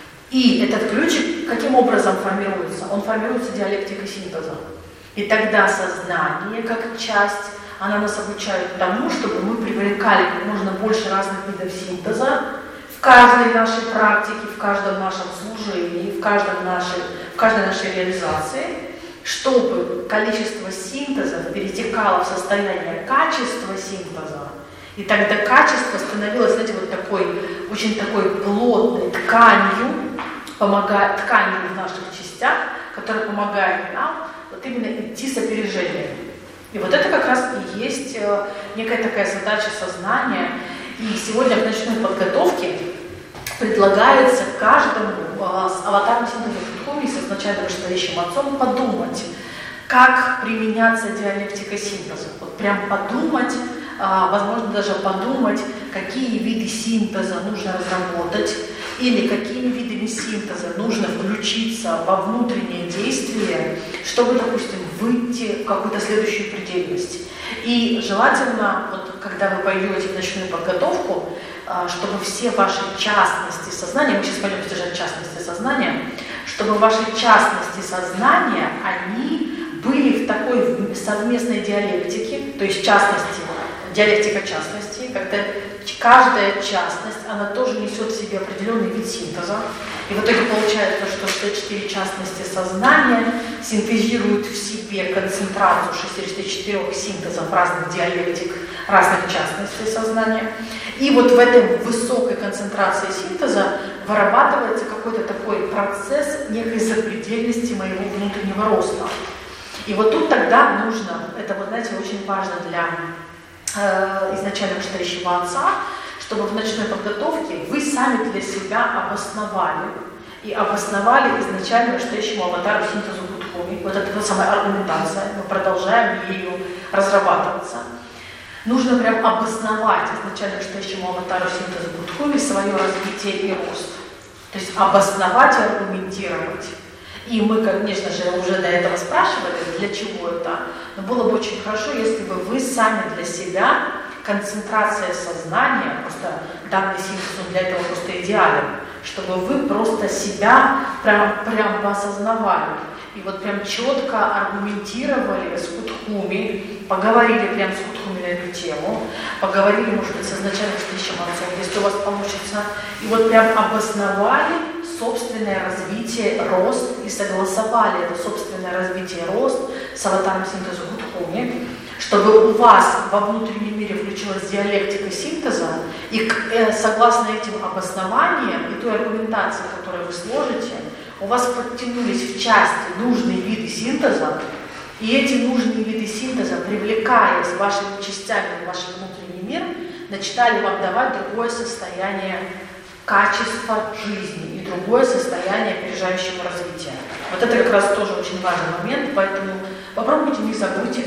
И этот ключик каким образом формируется? Он формируется диалектикой синтеза. И тогда сознание, как часть, она нас обучает тому, чтобы мы привлекали как можно больше разных видов синтеза в каждой нашей практике, в каждом нашем служении, в, каждом нашей, в каждой нашей реализации, чтобы количество синтезов перетекало в состояние качества синтеза. И тогда качество становилось, знаете, вот такой, очень такой плотной тканью, помогает, тканью в наших частях, которая помогает нам вот именно идти с опережением. И вот это как раз и есть некая такая задача сознания. И сегодня в ночной подготовке предлагается каждому с аватарным синтезом Шутхуми, с изначально вышестоящим отцом, подумать, как применяться диалектикой синтеза. Вот прям подумать, возможно, даже подумать, какие виды синтеза нужно разработать, или какими видами синтеза нужно включиться во внутреннее действие, чтобы, допустим, выйти в какую-то следующую предельность. И желательно, вот, когда вы пойдете в ночную подготовку, чтобы все ваши частности сознания, мы сейчас пойдем стяжать частности сознания, чтобы ваши частности сознания, они были в такой совместной диалектике, то есть в частности, диалектика частности, когда каждая частность, она тоже несет в себе определенный вид синтеза. И в итоге получается, что шестьдесят четыре частности сознания синтезируют в себе концентрацию шестидесяти четырёх синтезов разных диалектик, разных частностей сознания. И вот в этой высокой концентрации синтеза вырабатывается какой-то такой процесс некой запредельности моего внутреннего роста. И вот тут тогда нужно, это, вот знаете, очень важно для э, изначально вышестоящего отца, чтобы в ночной подготовке вы сами для себя обосновали и обосновали изначально вышестоящему аватару синтезу Будхуми. Вот это та самая аргументация, мы продолжаем ею разрабатываться. Нужно прям обосновать изначально вышестоящему аватару синтезу Будхуми свое развитие и рост. То есть обосновать и аргументировать. И мы, конечно же, уже до этого спрашивали, для чего это. Но было бы очень хорошо, если бы вы сами для себя, концентрация сознания, просто данный синтез он для этого просто идеален, чтобы вы просто себя прям, прям осознавали. И вот прям четко аргументировали с Будхуми, поговорили прям с Будхуми на эту тему, поговорили, может быть, с изначально вышестоящим отцом, если у вас получится, и вот прям обосновали собственное развитие, рост, и согласовали это собственное развитие, рост с аватаром синтеза Будхуми, чтобы у вас во внутреннем мире включилась диалектика синтеза, и э, согласно этим обоснованиям и той аргументации, которую вы сложите, у вас подтянулись в части нужные виды синтеза, и эти нужные виды синтеза, привлекаясь вашими частями в ваш внутренний мир, начинали вам давать другое состояние качества жизни и другое состояние опережающего развития. Вот это как раз тоже очень важный момент, поэтому попробуйте, не забудьте.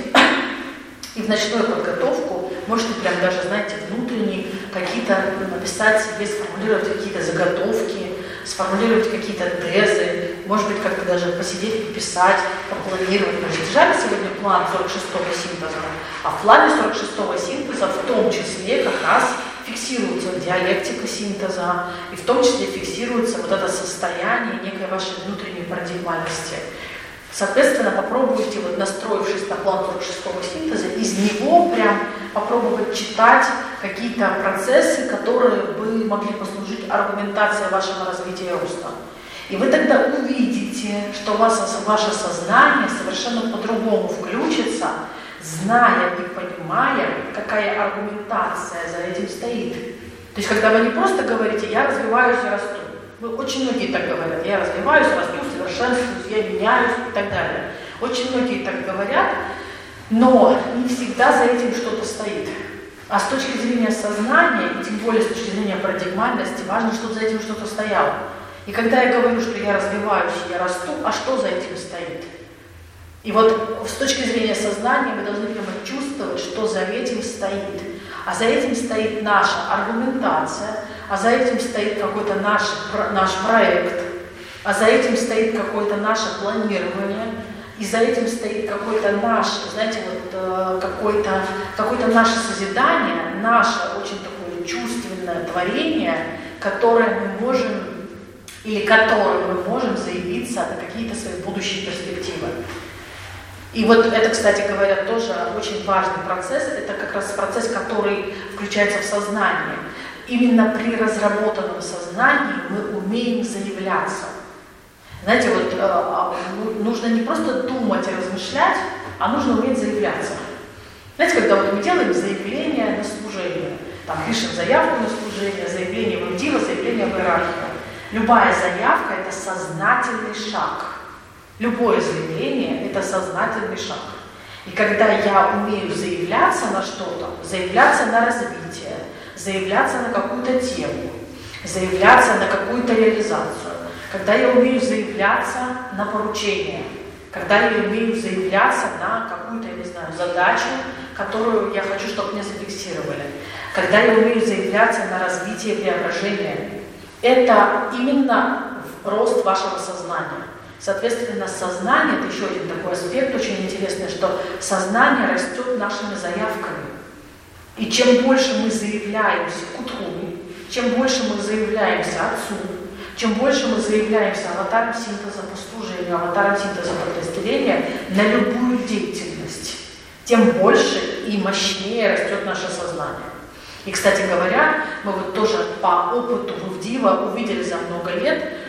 И в ночную подготовку можете прям даже, знаете, внутренние какие-то написать себе, сформулировать какие-то заготовки, сформулировать какие-то тезы, может быть, как-то даже посидеть, пописать, попланировать. Мы держали сегодня план сорок шестого синтеза, а в плане сорок шестого синтеза в том числе как раз фиксируется диалектика синтеза, и в том числе фиксируется вот это состояние некой вашей внутренней парадигмальности. Соответственно, попробуйте, вот настроившись на план сорок шестого синтеза, из него прям попробовать читать какие-то процессы, которые бы могли послужить аргументацией вашего развития и роста. И вы тогда увидите, что у вас ваше сознание совершенно по-другому включится, зная и понимая, какая аргументация за этим стоит. То есть, когда вы не просто говорите «я развиваюсь и расту», вы, очень многие так говорят, я развиваюсь, расту, совершенствуюсь, я меняюсь и так далее. Очень многие так говорят, но не всегда за этим что-то стоит. А с точки зрения сознания, и тем более с точки зрения парадигмальности, важно, чтобы за этим что-то стояло. И когда я говорю, что я развиваюсь, я расту, а что за этим стоит? И вот с точки зрения сознания мы должны прямо чувствовать, что за этим стоит. А за этим стоит наша аргументация, а за этим стоит какой-то наш, наш проект, а за этим стоит какое-то наше планирование, и за этим стоит какой-то наш, знаете, вот какое-то, какое-то наше созидание, наше очень такое чувственное творение, которое мы можем, или которым мы можем заявиться на какие-то свои будущие перспективы. И вот это, кстати говоря, тоже очень важный процесс, это как раз процесс, который включается в сознание. Именно при разработанном сознании мы умеем заявляться. Знаете, вот э, нужно не просто думать и размышлять, а нужно уметь заявляться. Знаете, когда вот мы делаем заявление на служение, там пишем заявку на служение, заявление в Индиго, заявление в иерархию. Любая заявка – это сознательный шаг. Любое заявление – это сознательный шаг. И когда я умею заявляться на что-то, заявляться на развитие, заявляться на какую-то тему, заявляться на какую-то реализацию, когда я умею заявляться на поручение, когда я умею заявляться на какую-то, я не знаю, задачу, которую я хочу, чтобы мне зафиксировали, когда я умею заявляться на развитие, преображение, это именно рост вашего сознания. Соответственно, сознание, это еще один такой аспект очень интересный, что сознание растет нашими заявками. И чем больше мы заявляемся Будхуми, чем больше мы заявляемся Отцу, чем больше мы заявляемся аватаром синтеза по служению, аватаром синтеза подразделения на любую деятельность, тем больше и мощнее растет наше сознание. И, кстати говоря, мы вот тоже по опыту Гурдива увидели за много лет,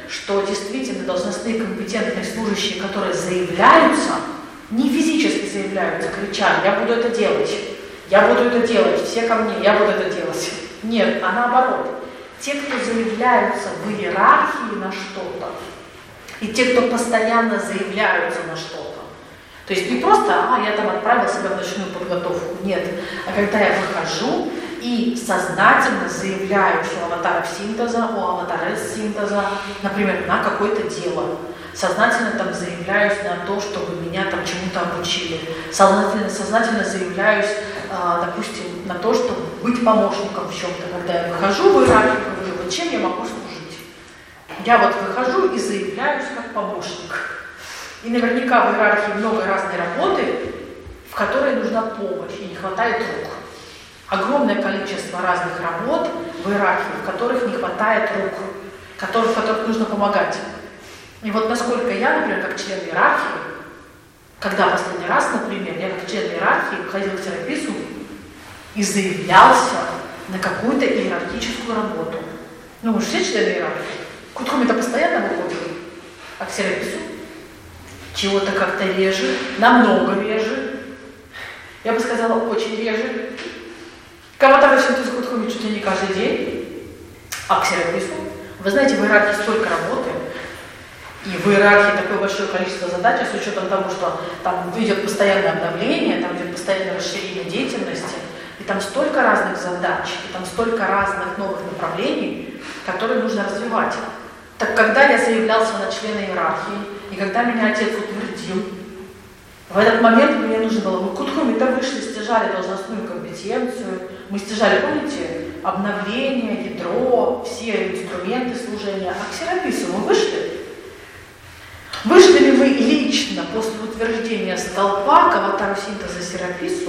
что действительно должностные компетентные служащие, которые заявляются, не физически заявляются, кричат: я буду это делать, я буду это делать, все ко мне, я буду это делать. Нет, а наоборот. Те, кто заявляются в иерархии на что-то, и те, кто постоянно заявляются на что-то. То есть не просто, а, я там отправил себя в ночную подготовку. Нет. А когда я выхожу и сознательно заявляюсь у аватаров синтеза, у аватаров синтеза, например, на какое-то дело. Сознательно там заявляюсь на то, чтобы меня там чему-то обучили. Сознательно, сознательно заявляюсь, э, допустим, на то, чтобы быть помощником в чем-то. Когда я выхожу в иерархию, говорю: вот чем я могу служить? Я вот выхожу и заявляюсь как помощник. И наверняка в иерархии много разной работы, в которой нужна помощь и не хватает рук. Огромное количество разных работ в иерархии, в которых не хватает рук, которых, в которых нужно помогать. И вот насколько я, например, как член иерархии, когда последний раз, например, я как член иерархии ходил к серапису и заявлялся на какую-то иерархическую работу. Ну, мы же все члены иерархии. К Кутхуми-то постоянно выходим, а к серапису чего-то как-то реже, намного реже. Я бы сказала, очень реже. К аватару синтеза Кутхуми чуть ли не каждый день, а к серапису. Вы знаете, в иерархии столько работы, и в иерархии такое большое количество задач, с учетом того, что там идет постоянное обновление, там идет постоянное расширение деятельности, и там столько разных задач, и там столько разных новых направлений, которые нужно развивать. Так когда я заявлялся на члена иерархии, и когда меня отец утвердил, в этот момент мне нужно было: мы Кутхуми-то вышли, стяжали должностную компетенцию, мы стяжали, помните, обновление, ядро, все инструменты служения, а к серапису мы вышли. Вышли ли мы лично после утверждения столпа к аватару синтеза серапису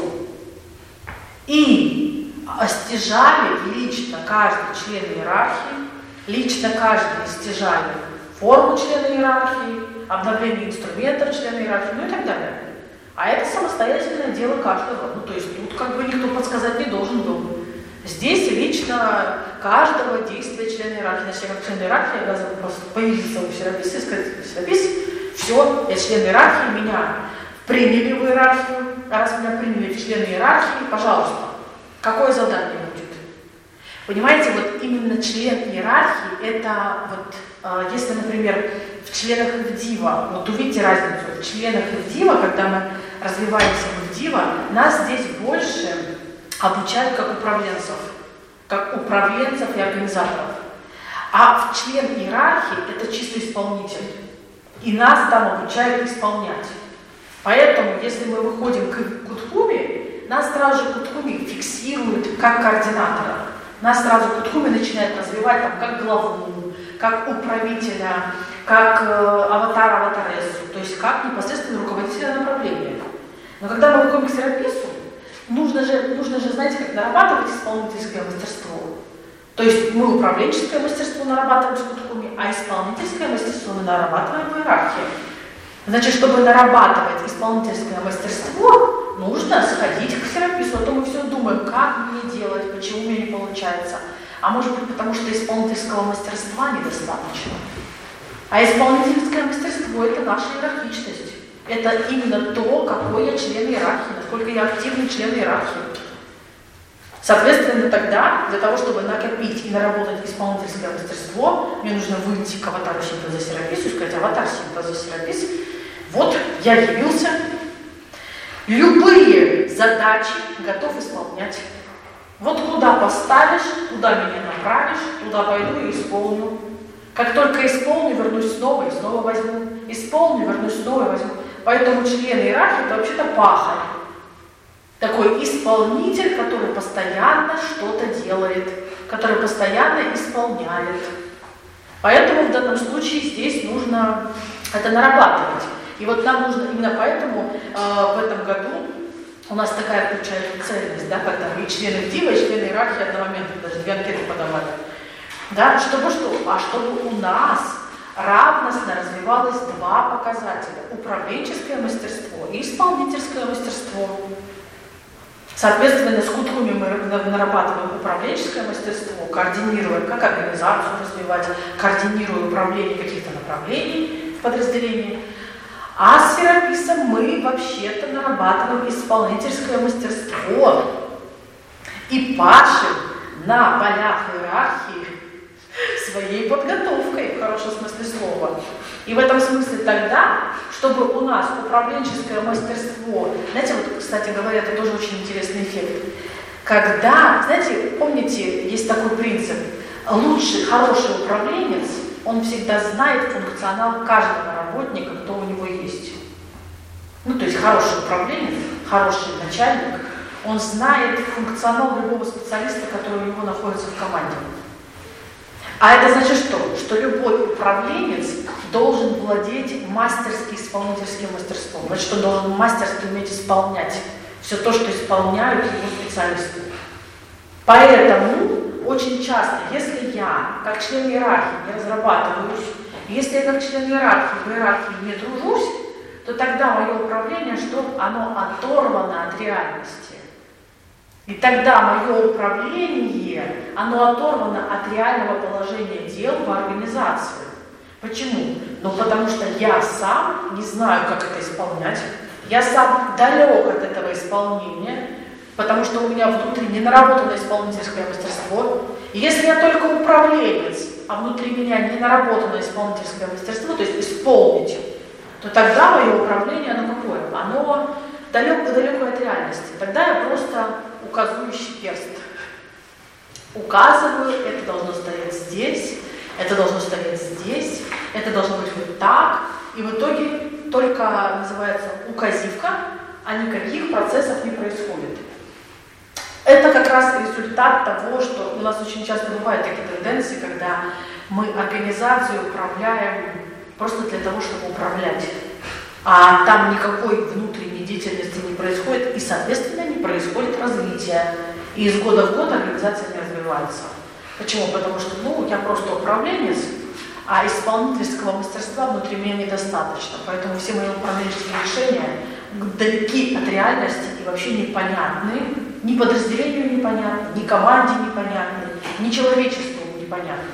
и стяжали лично каждый член иерархии, лично каждый стяжали форму члена иерархии, обновление инструментов члена иерархии, ну и так далее. А это самостоятельное дело каждого. Ну, то есть тут как бы никто подсказать не должен был. Здесь лично каждого действия члена иерархии. Значит, я как член иерархии обязан просто появиться у сераписа и сказать: серапис, все, я член иерархии, меня приняли в иерархию. А раз меня приняли в члены иерархии, пожалуйста, какое задание будет? Понимаете, вот именно член иерархии, это вот, э, если, например, в членах Ивдива, вот увидите разницу, в членах Ивдива, когда мы развиваемся в Ивдива, нас здесь больше обучают как управленцев, как управленцев и организаторов. А в член иерархии это чисто исполнитель. И нас там обучают исполнять. Поэтому, если мы выходим к Кутхуми, нас сразу же Кутхуми фиксирует как координатора. Нас сразу Кутхуми начинает развивать там, как главу, как управителя, как э, аватара аватарессу, то есть как непосредственно руководителя направления. Но когда мы выходим к серапису, нужно же, нужно же, знаете, как нарабатывать исполнительское мастерство. То есть мы управленческое мастерство нарабатываем с Кутхуми, а исполнительское мастерство мы нарабатываем в иерархии. Значит, чтобы нарабатывать исполнительское мастерство, нужно сходить к серапису. А то мы все думаем, как мне делать, почему у меня не получается. А может быть, потому что исполнительского мастерства недостаточно. А исполнительское мастерство – это наша иерархичность. Это именно то, какой я член иерархии, насколько я активный член иерархии. Соответственно, тогда, для того, чтобы накопить и наработать исполнительское мастерство, мне нужно выйти к аватару синтеза серапису и сказать: аватар синтеза серапис, вот я явился, любые задачи готов исполнять. Вот куда поставишь, туда меня направишь, туда пойду и исполню. Как только исполню, вернусь снова и снова возьму. Исполню, вернусь снова и возьму. Поэтому член иерархии – это вообще-то пахарь. Такой исполнитель, который постоянно что-то делает, который постоянно исполняет. Поэтому в данном случае здесь нужно это нарабатывать. И вот нам нужно именно поэтому э, в этом году у нас такая включается цельность, да, когда мы и члены Дива, и члены иерархии одномоментно, даже две анкеты подавали. Да, чтобы что? А чтобы у нас равностно развивалось два показателя: управленческое мастерство и исполнительское мастерство. Соответственно, с Кутруми мы нарабатываем управленческое мастерство, координируем, как организацию развивать, координируем управление каких-то направлений в подразделении. А с Сераписом мы вообще-то нарабатываем исполнительское мастерство и пашем на полях иерархии своей подготовкой, в хорошем смысле слова. И в этом смысле тогда, чтобы у нас управленческое мастерство, знаете, вот, кстати говоря, это тоже очень интересный эффект. Когда, знаете, помните, есть такой принцип, лучший, хороший управленец, он всегда знает функционал каждого работника, кто у него есть. Ну, то есть хороший управленец, хороший начальник, он знает функционал любого специалиста, который у него находится в команде. А это значит что? Что любой управленец должен владеть мастерски исполнительским мастерством. Значит, что он должен мастерски уметь исполнять все то, что исполняют его специалисты. Поэтому очень часто, если я, как член иерархии, не разрабатываюсь, если я, как член иерархии, в иерархии не тружусь, то тогда мое управление, что оно оторвано от реальности. И тогда мое управление, оно оторвано от реального положения дел в организации. Почему? Ну, потому что я сам не знаю, как это исполнять. Я сам далек от этого исполнения, потому что у меня внутри не наработано исполнительское мастерство. И если я только управленец, а внутри меня не наработано исполнительское мастерство, то есть исполнить, то тогда мое управление, оно какое? Оно далеко, далеко от реальности. Тогда я просто указывающий перст. Указываю, это должно стоять здесь, это должно стоять здесь, это должно быть вот так. И в итоге только называется указивка, а никаких процессов не происходит. Это как раз результат того, что у нас очень часто бывают такие тенденции, когда мы организацию управляем просто для того, чтобы управлять. А там никакой внутренней деятельности не происходит, и, соответственно, не происходит развития. И из года в год организация не развивается. Почему? Потому что, ну, я просто управленец, а исполнительского мастерства внутри меня недостаточно. Поэтому все мои управленческие решения далеки от реальности и вообще непонятны. Ни подразделению непонятны, ни команде непонятны, ни человечеству непонятны.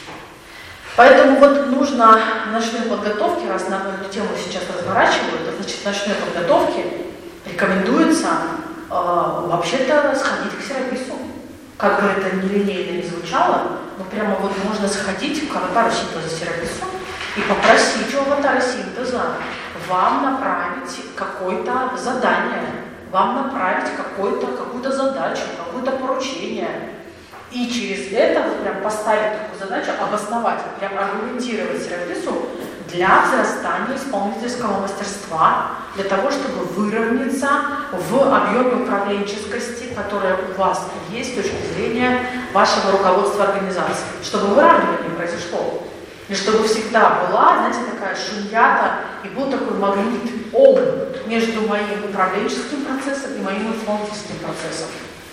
Поэтому вот нужно в ночной подготовке, раз на эту тему сейчас разворачивают, значит, в ночной подготовке рекомендуется э, вообще-то сходить к Серапису. Как бы это нелинейно не звучало, но прямо вот можно сходить к аватару синтеза Серапису и попросить у аватара синтеза вам направить какое-то задание, вам направить какое-то, какую-то задачу, какое-то поручение. И через это вот прям поставить такую задачу, обосновать, прям аргументировать Серапису для взрастания исполнительского мастерства, для того, чтобы выровняться в объеме управленческости, которая у вас есть с точки зрения вашего руководства организации. Чтобы выравнивание произошло. И чтобы всегда была, знаете, такая шуньята, и был такой магнит, ом между моим управленческим процессом и моим исполнительским процессом.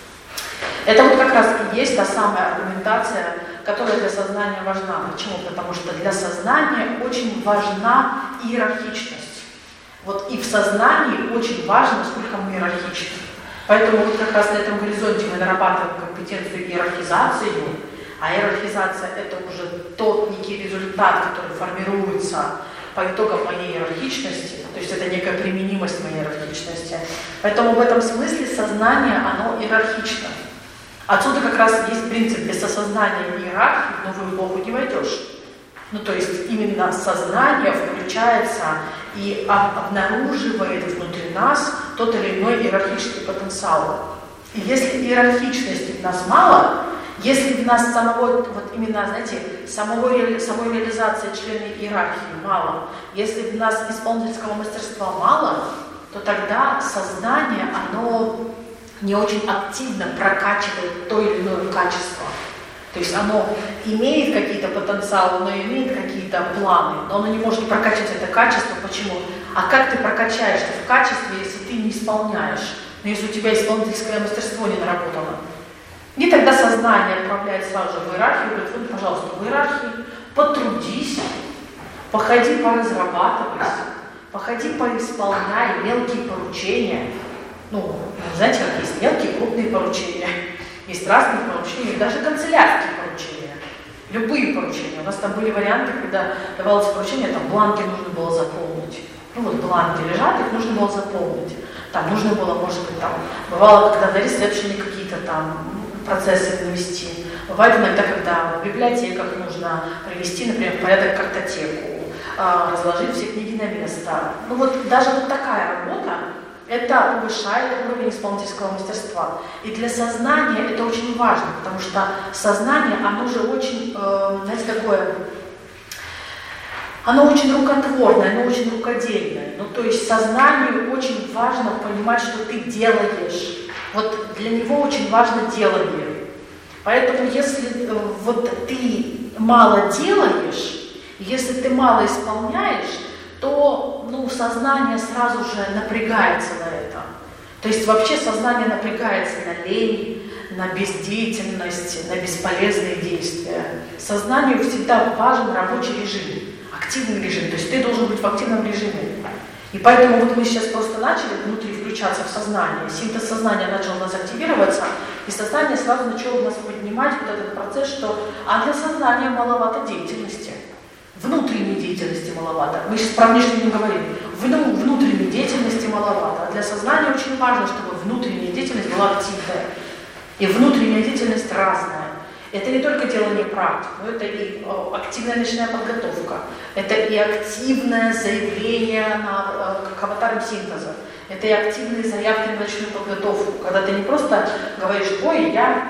Это вот как раз и есть та самая аргументация, которая для сознания важна. Почему? Потому что для сознания очень важна иерархичность. Вот и в сознании очень важно, насколько мы иерархичны. Поэтому вот как раз на этом горизонте мы нарабатываем компетенцию иерархизации, а иерархизация – это уже тот некий результат, который формируется по итогам моей иерархичности, то есть это некая применимость моей иерархичности. Поэтому в этом смысле сознание, оно иерархично. Отсюда как раз есть принцип без осознания иерархии в новую эпоху не войдешь. Ну то есть именно сознание включается и обнаруживает внутри нас тот или иной иерархический потенциал. И если иерархичности в нас мало, если в нас самого, вот именно, знаете, самого, самой реализации члена иерархии мало, если в нас исполнительского мастерства мало, то тогда сознание, оно не очень активно прокачивает то или иное качество. То есть оно имеет какие-то потенциалы, оно имеет какие-то планы, но оно не может прокачать это качество. Почему? А как ты прокачаешь это в качестве, если ты не исполняешь? Но если у тебя исполнительское мастерство не наработано? И тогда сознание отправляет сразу же в иерархию, говорит, вот, пожалуйста, в иерархии потрудись, походи поразрабатывайся, походи поисполняй мелкие поручения. Ну, знаете, как есть мелкие, крупные поручения, есть разные поручения, даже канцелярские поручения, любые поручения. У нас там были варианты, когда давалось поручение, там бланки нужно было заполнить. Ну вот бланки лежат, их нужно было заполнить. Там нужно было, может быть, там, бывало, когда на ресепшене какие-то там процессы навести. Бывает иногда, когда в библиотеках нужно привести, например, в порядок картотеку, разложить все книги на место. Ну вот даже вот такая работа, это повышает уровень исполнительского мастерства. И для сознания это очень важно, потому что сознание, оно же очень, э, знаете, какое, оно очень рукотворное, оно очень рукодельное. Ну то есть сознанию очень важно понимать, что ты делаешь. Вот для него очень важно делание. Поэтому если э, вот ты мало делаешь, если ты мало исполняешь, то ну, сознание сразу же напрягается на это. То есть вообще сознание напрягается на лень, на бездеятельность, на бесполезные действия. Сознанию всегда важен рабочий режим, активный режим. То есть ты должен быть в активном режиме. И поэтому вот мы сейчас просто начали внутри включаться в сознание. Синтез сознания начал у нас активироваться, и сознание сразу начало у нас поднимать вот этот процесс, что а для сознания маловато деятельности. Внутренней деятельности маловато. Мы сейчас про внешнюю не говорим. Ну, внутренней деятельности маловато. А для сознания очень важно, чтобы внутренняя деятельность была активная. И внутренняя деятельность разная. Это не только делание практик, но это и активная ночная подготовка. Это и активное заявление на, к аватарам синтеза. Это и активные заявки на ночную подготовку. Когда ты не просто говоришь, ой, я...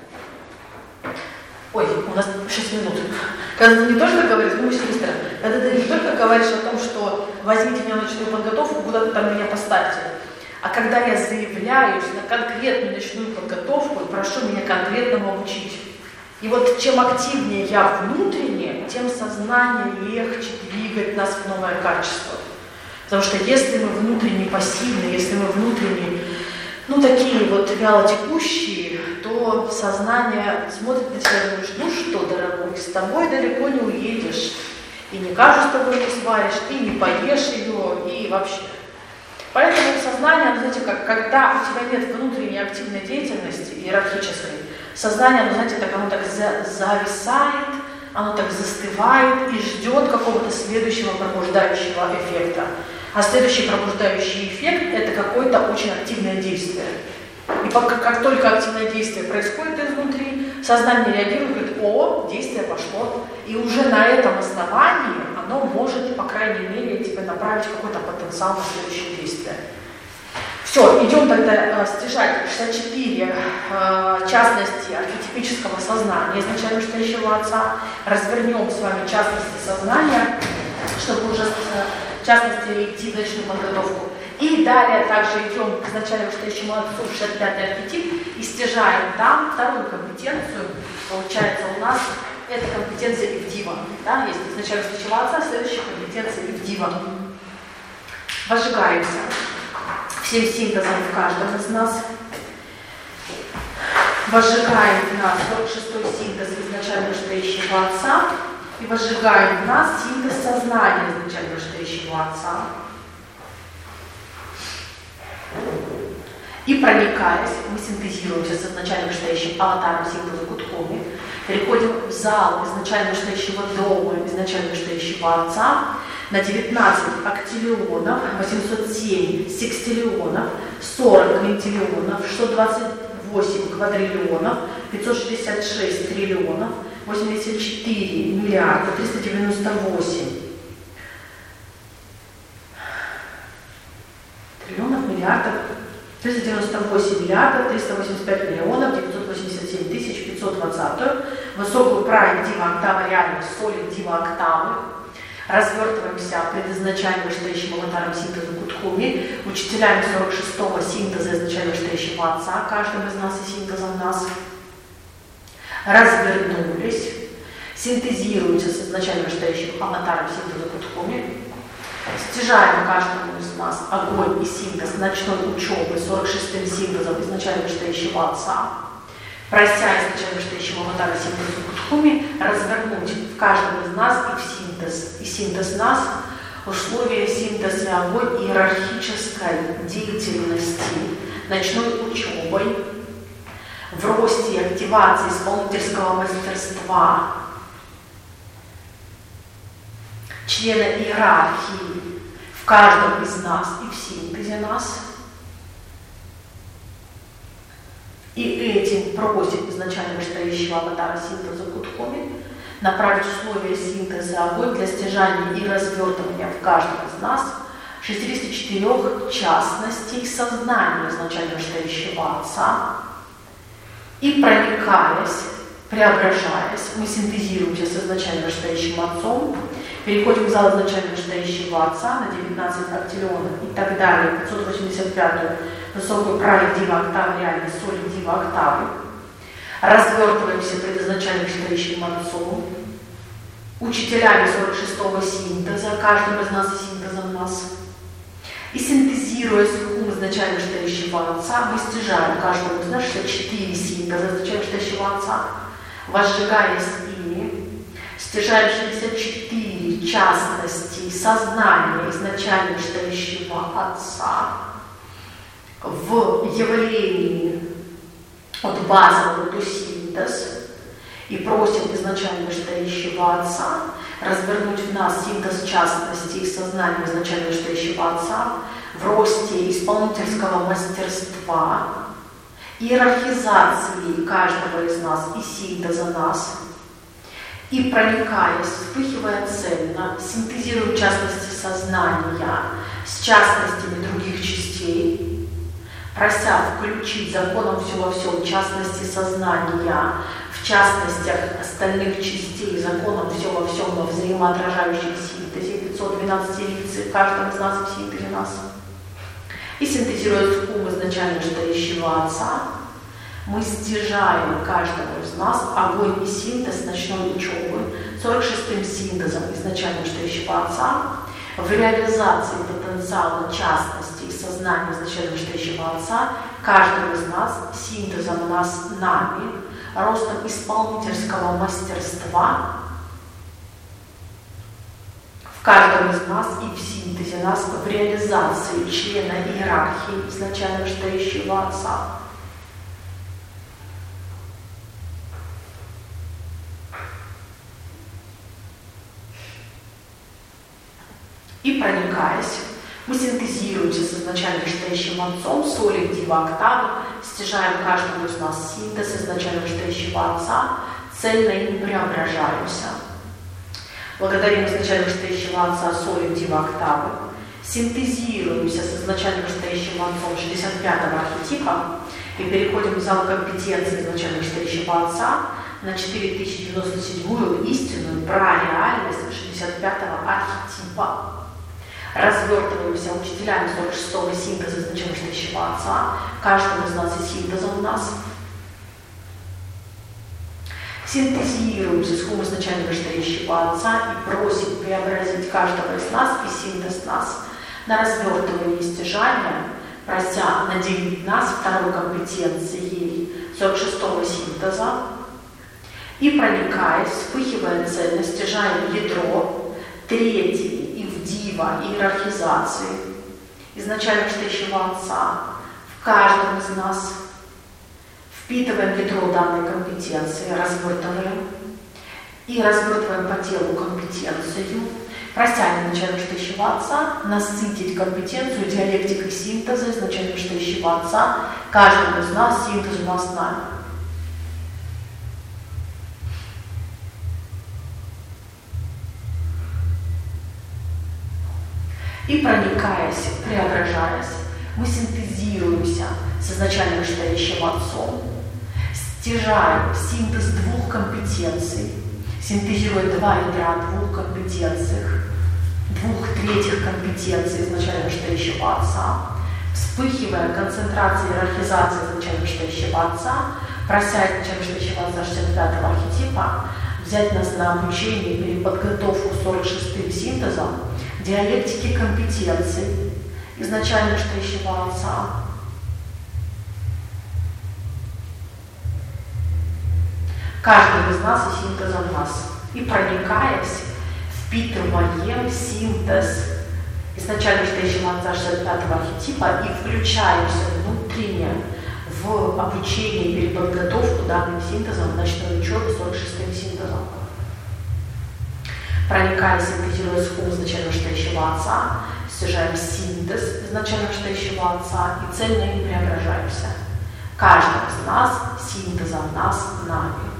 Ой, у нас шесть минут. Когда ты не только говоришь, ну, очень быстро, когда ты не только говоришь о том, что возьмите меня на ночную подготовку, куда-то там меня поставьте, а когда я заявляюсь на конкретную ночную подготовку и прошу меня конкретному обучить. И вот чем активнее я внутренне, тем сознание легче двигать нас в новое качество. Потому что если мы внутренне пассивны, если мы внутренне, ну, такие вот вялотекущие, то сознание смотрит на тебя и говорит, ну что, дорогой, с тобой далеко не уедешь, и не кашу с тобой не сваришь, и не поешь ее, и вообще. Поэтому сознание, знаете, как, когда у тебя нет внутренней активной деятельности, иерархической, сознание, ну, знаете, так, оно так за, зависает, оно так застывает и ждет какого-то следующего пробуждающего эффекта. А следующий пробуждающий эффект – это какое-то очень активное действие. И пока, как только активное действие происходит изнутри, сознание реагирует и говорит, о, действие пошло. И уже на этом основании оно может, по крайней мере, тебе направить какой-то потенциал на следующее действие. Все, идем тогда э, стяжать шестьдесят четыре э, частности архетипического сознания изначально настоящего Отца. Развернем с вами частности сознания, чтобы уже в частности идти в ночную подготовку. И далее также идем к изначально настоящему Отцу, шестьдесят пятый архетип, и стяжаем там вторую компетенцию. Получается у нас это компетенция Ивдива. Да? Есть изначально настоящего Отца, следующая компетенция Ивдива. Возжигаемся всем синтезом в каждом из нас. Возжигаем в нас сорок шестой синтез изначально настоящего Отца и возжигаем в нас синтез сознания изначально настоящего Отца. И проникаясь, мы синтезируемся с изначально настоящим аватаром синтеза Кутхуми, переходим в зал изначально настоящего дома, изначально настоящего Отца, на девятнадцать актиллионов, восемьсот семь секстиллионов, сорок квинтиллионов, сто двадцать восемь квадриллионов, пятьсот шестьдесят шесть триллионов, восемьдесят четыре миллиарда, триста девяносто восемь триллионов, миллиардов, триста девяносто восемь миллиардов, триста восемьдесят пять миллионов, девятьсот восемьдесят семь тысяч пятьсот двадцать, высокую прайм дива октава реальность, солид дива октавы. Развертываемся предизначально настоящим аватаром синтеза Кутхуми, учителями сорок шестого синтеза изначально настоящего Отца, каждым из нас и синтезом нас. Развернулись, синтезируемся с изначально настоящим аватаром синтеза Кутхуми, стяжаем каждому из нас огонь и синтез ночной учебы сорок шестым синтезом изначально настоящего Отца, прося изначально настоящего аватара синтеза Кутхуми развернуть в каждом из нас и в синтез, и синтез нас условия синтеза огонь иерархической деятельности, ночной учебой, в росте и активации исполнительского мастерства члена иерархии в каждом из нас и в синтезе нас. И этим просит изначально вышестоящего аватара синтеза Кудхоми направить условия синтеза огонь для стяжания и развертывания в каждом из нас шестидесяти четырёх частностей сознания изначально вышестоящего Отца. И проникаясь, преображаясь, мы синтезируемся с изначально вышестоящим Отцом, переходим в зал изначально вышестоящего Отца на девятнадцать актиллионов и так далее, пятьсот восемьдесят пятую высокую правильную дива октавы, реальной соли дива октавы. Развертываемся пред изначально вышестоящим Отцом, учителями сорок шестого синтеза, каждым из нас и синтезом нас. И синтезируя ум изначально вышестоящего Отца, мы стяжаем каждого из нас шестьдесят четыре синтеза изначально вышестоящего Отца, возжигаясь ими, стяжаем шестьдесят четыре частности сознания изначально вышестоящего Отца в явлении от базового до синтез, и просим изначально вышестоящего Отца развернуть в нас синтез частностей сознания изначально вышестоящего Отца в росте исполнительского мастерства, иерархизации каждого из нас и синтеза нас, и проникаясь, вспыхивая цельно, синтезируем частности сознания с частностями других частей, прося включить законом все во всем частности сознания в частностях остальных частей, законом все во всем во взаимоотражающем синтезе, пятьсот двенадцать лиц в каждом из нас в синтезе нас. И синтезируя ум изначально вышестоящего Отца, мы стяжаем каждого из нас огонь и синтез ночной учебы сорок шестым синтезом изначально вышестоящего Отца в реализации потенциала частностей сознания изначально вышестоящего Отца каждого из нас синтезом нас нами, ростом исполнительского мастерства в каждом из нас и в синтезе нас в реализации члена иерархии изначально вышестоящего Отца. И проникаясь, мы синтезируемся с изначально вышестоящим Отцом, соли в дива октавы, стяжаем каждому из нас синтез изначально вышестоящего Отца, цельно им преображаемся. Благодарим изначально вышестоящего Отца соли в дива октавы, синтезируемся с изначально вышестоящим Отцом шестьдесят пятого архетипа и переходим в зал компетенции изначально вышестоящего Отца на четыре тысячи девяносто седьмую истинную прореальность шестьдесят пятого архетипа. Развертываемся учителями сорок шестого синтеза изначально вышестоящего Отца, каждого из нас и синтезом нас. Синтезируемся с ум изначально вышестоящего Отца и просим преобразить каждого из нас и синтез нас на развертывание и стяжание, прося наделить нас второй компетенцией сорок шестого синтеза и проникаясь, вспыхивая цельно, стяжаем ядро третьей и в дива иерархизации изначально вышестоящего Отца в каждом из нас, впитываем ядро данной компетенции, развертываем и развертываем по телу компетенцию, прося изначально вышестоящего Отца насытить компетенцию диалектикой синтеза изначально вышестоящего Отца каждому из нас, синтез у нас нами. И проникаясь, преображаясь, мы синтезируемся с изначально вышестоящим Отцом, стяжаем синтез двух компетенций, синтезируя два ядра двух компетенциях, двух третьих компетенций изначально вышестоящего Отца, вспыхивая концентрацией иерархизации изначально вышестоящего Отца, прося изначально вышестоящего Отца шестьдесят пятого архетипа взять нас на обучение и переподготовку сорок шестым синтезом диалектики компетенций изначально вышестоящего Отца. Каждый из нас и синтезом нас. И проникаясь, впитываем синтез изначально стоящего отца шестьдесят пятого архетипа и включаемся внутренне в обучение и переподготовку данным синтезом ночной учебы сорок шестым синтезом. Проникая, синтезируя схему изначально стоящего отца, стяжаем синтез изначально стоящего отца и цельно им преображаемся. Каждый из нас синтезом нас нами.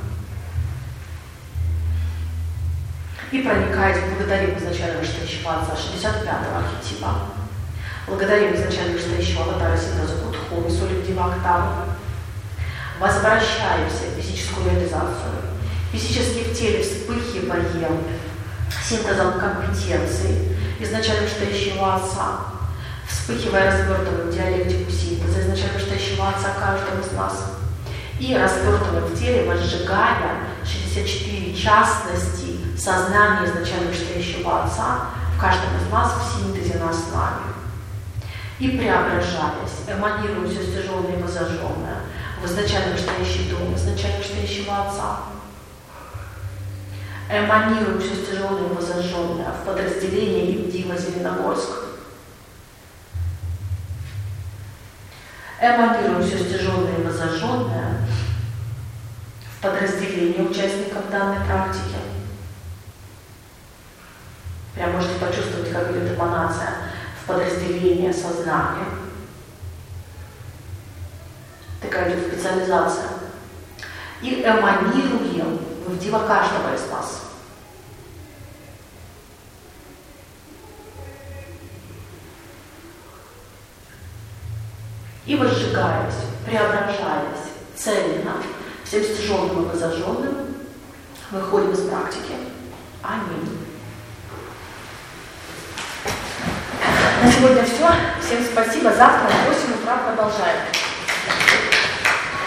И проникаясь, благодарим изначально стоящего отца шестьдесят пятого архетипа, благодарим изначально стоящего аватара синтеза Кудху и Соли Дивактавы, возвращаемся в физическую реализацию, физически в теле вспыхиваем синтезом компетенции изначально стоящего отца, вспыхивая, развертываем диалектику синтеза изначально стоящего отца каждого из нас и развертываем в теле, возжигая шестьдесят четыре частности сознания изначально стоящего отца в каждом из нас в синтезе нас с нами. И преображаясь, эманируя все стяженное и возожженное в изначально стоящий дом изначально стоящего отца, эманируя все стяженное и возожженное в подразделение Ивдима Зеленогорск, эманируя все стяженное и возожженное в подразделение участников данной практики. Прям можете почувствовать, как идет эманация в подразделение сознания. Такая идет специализация. И эманируем в диво каждого из нас. И возжигаясь, преображаясь цельно всем стяженным и возожженным, выходим из практики. Аминь. На сегодня все. Всем спасибо. Завтра в восемь утра продолжаем.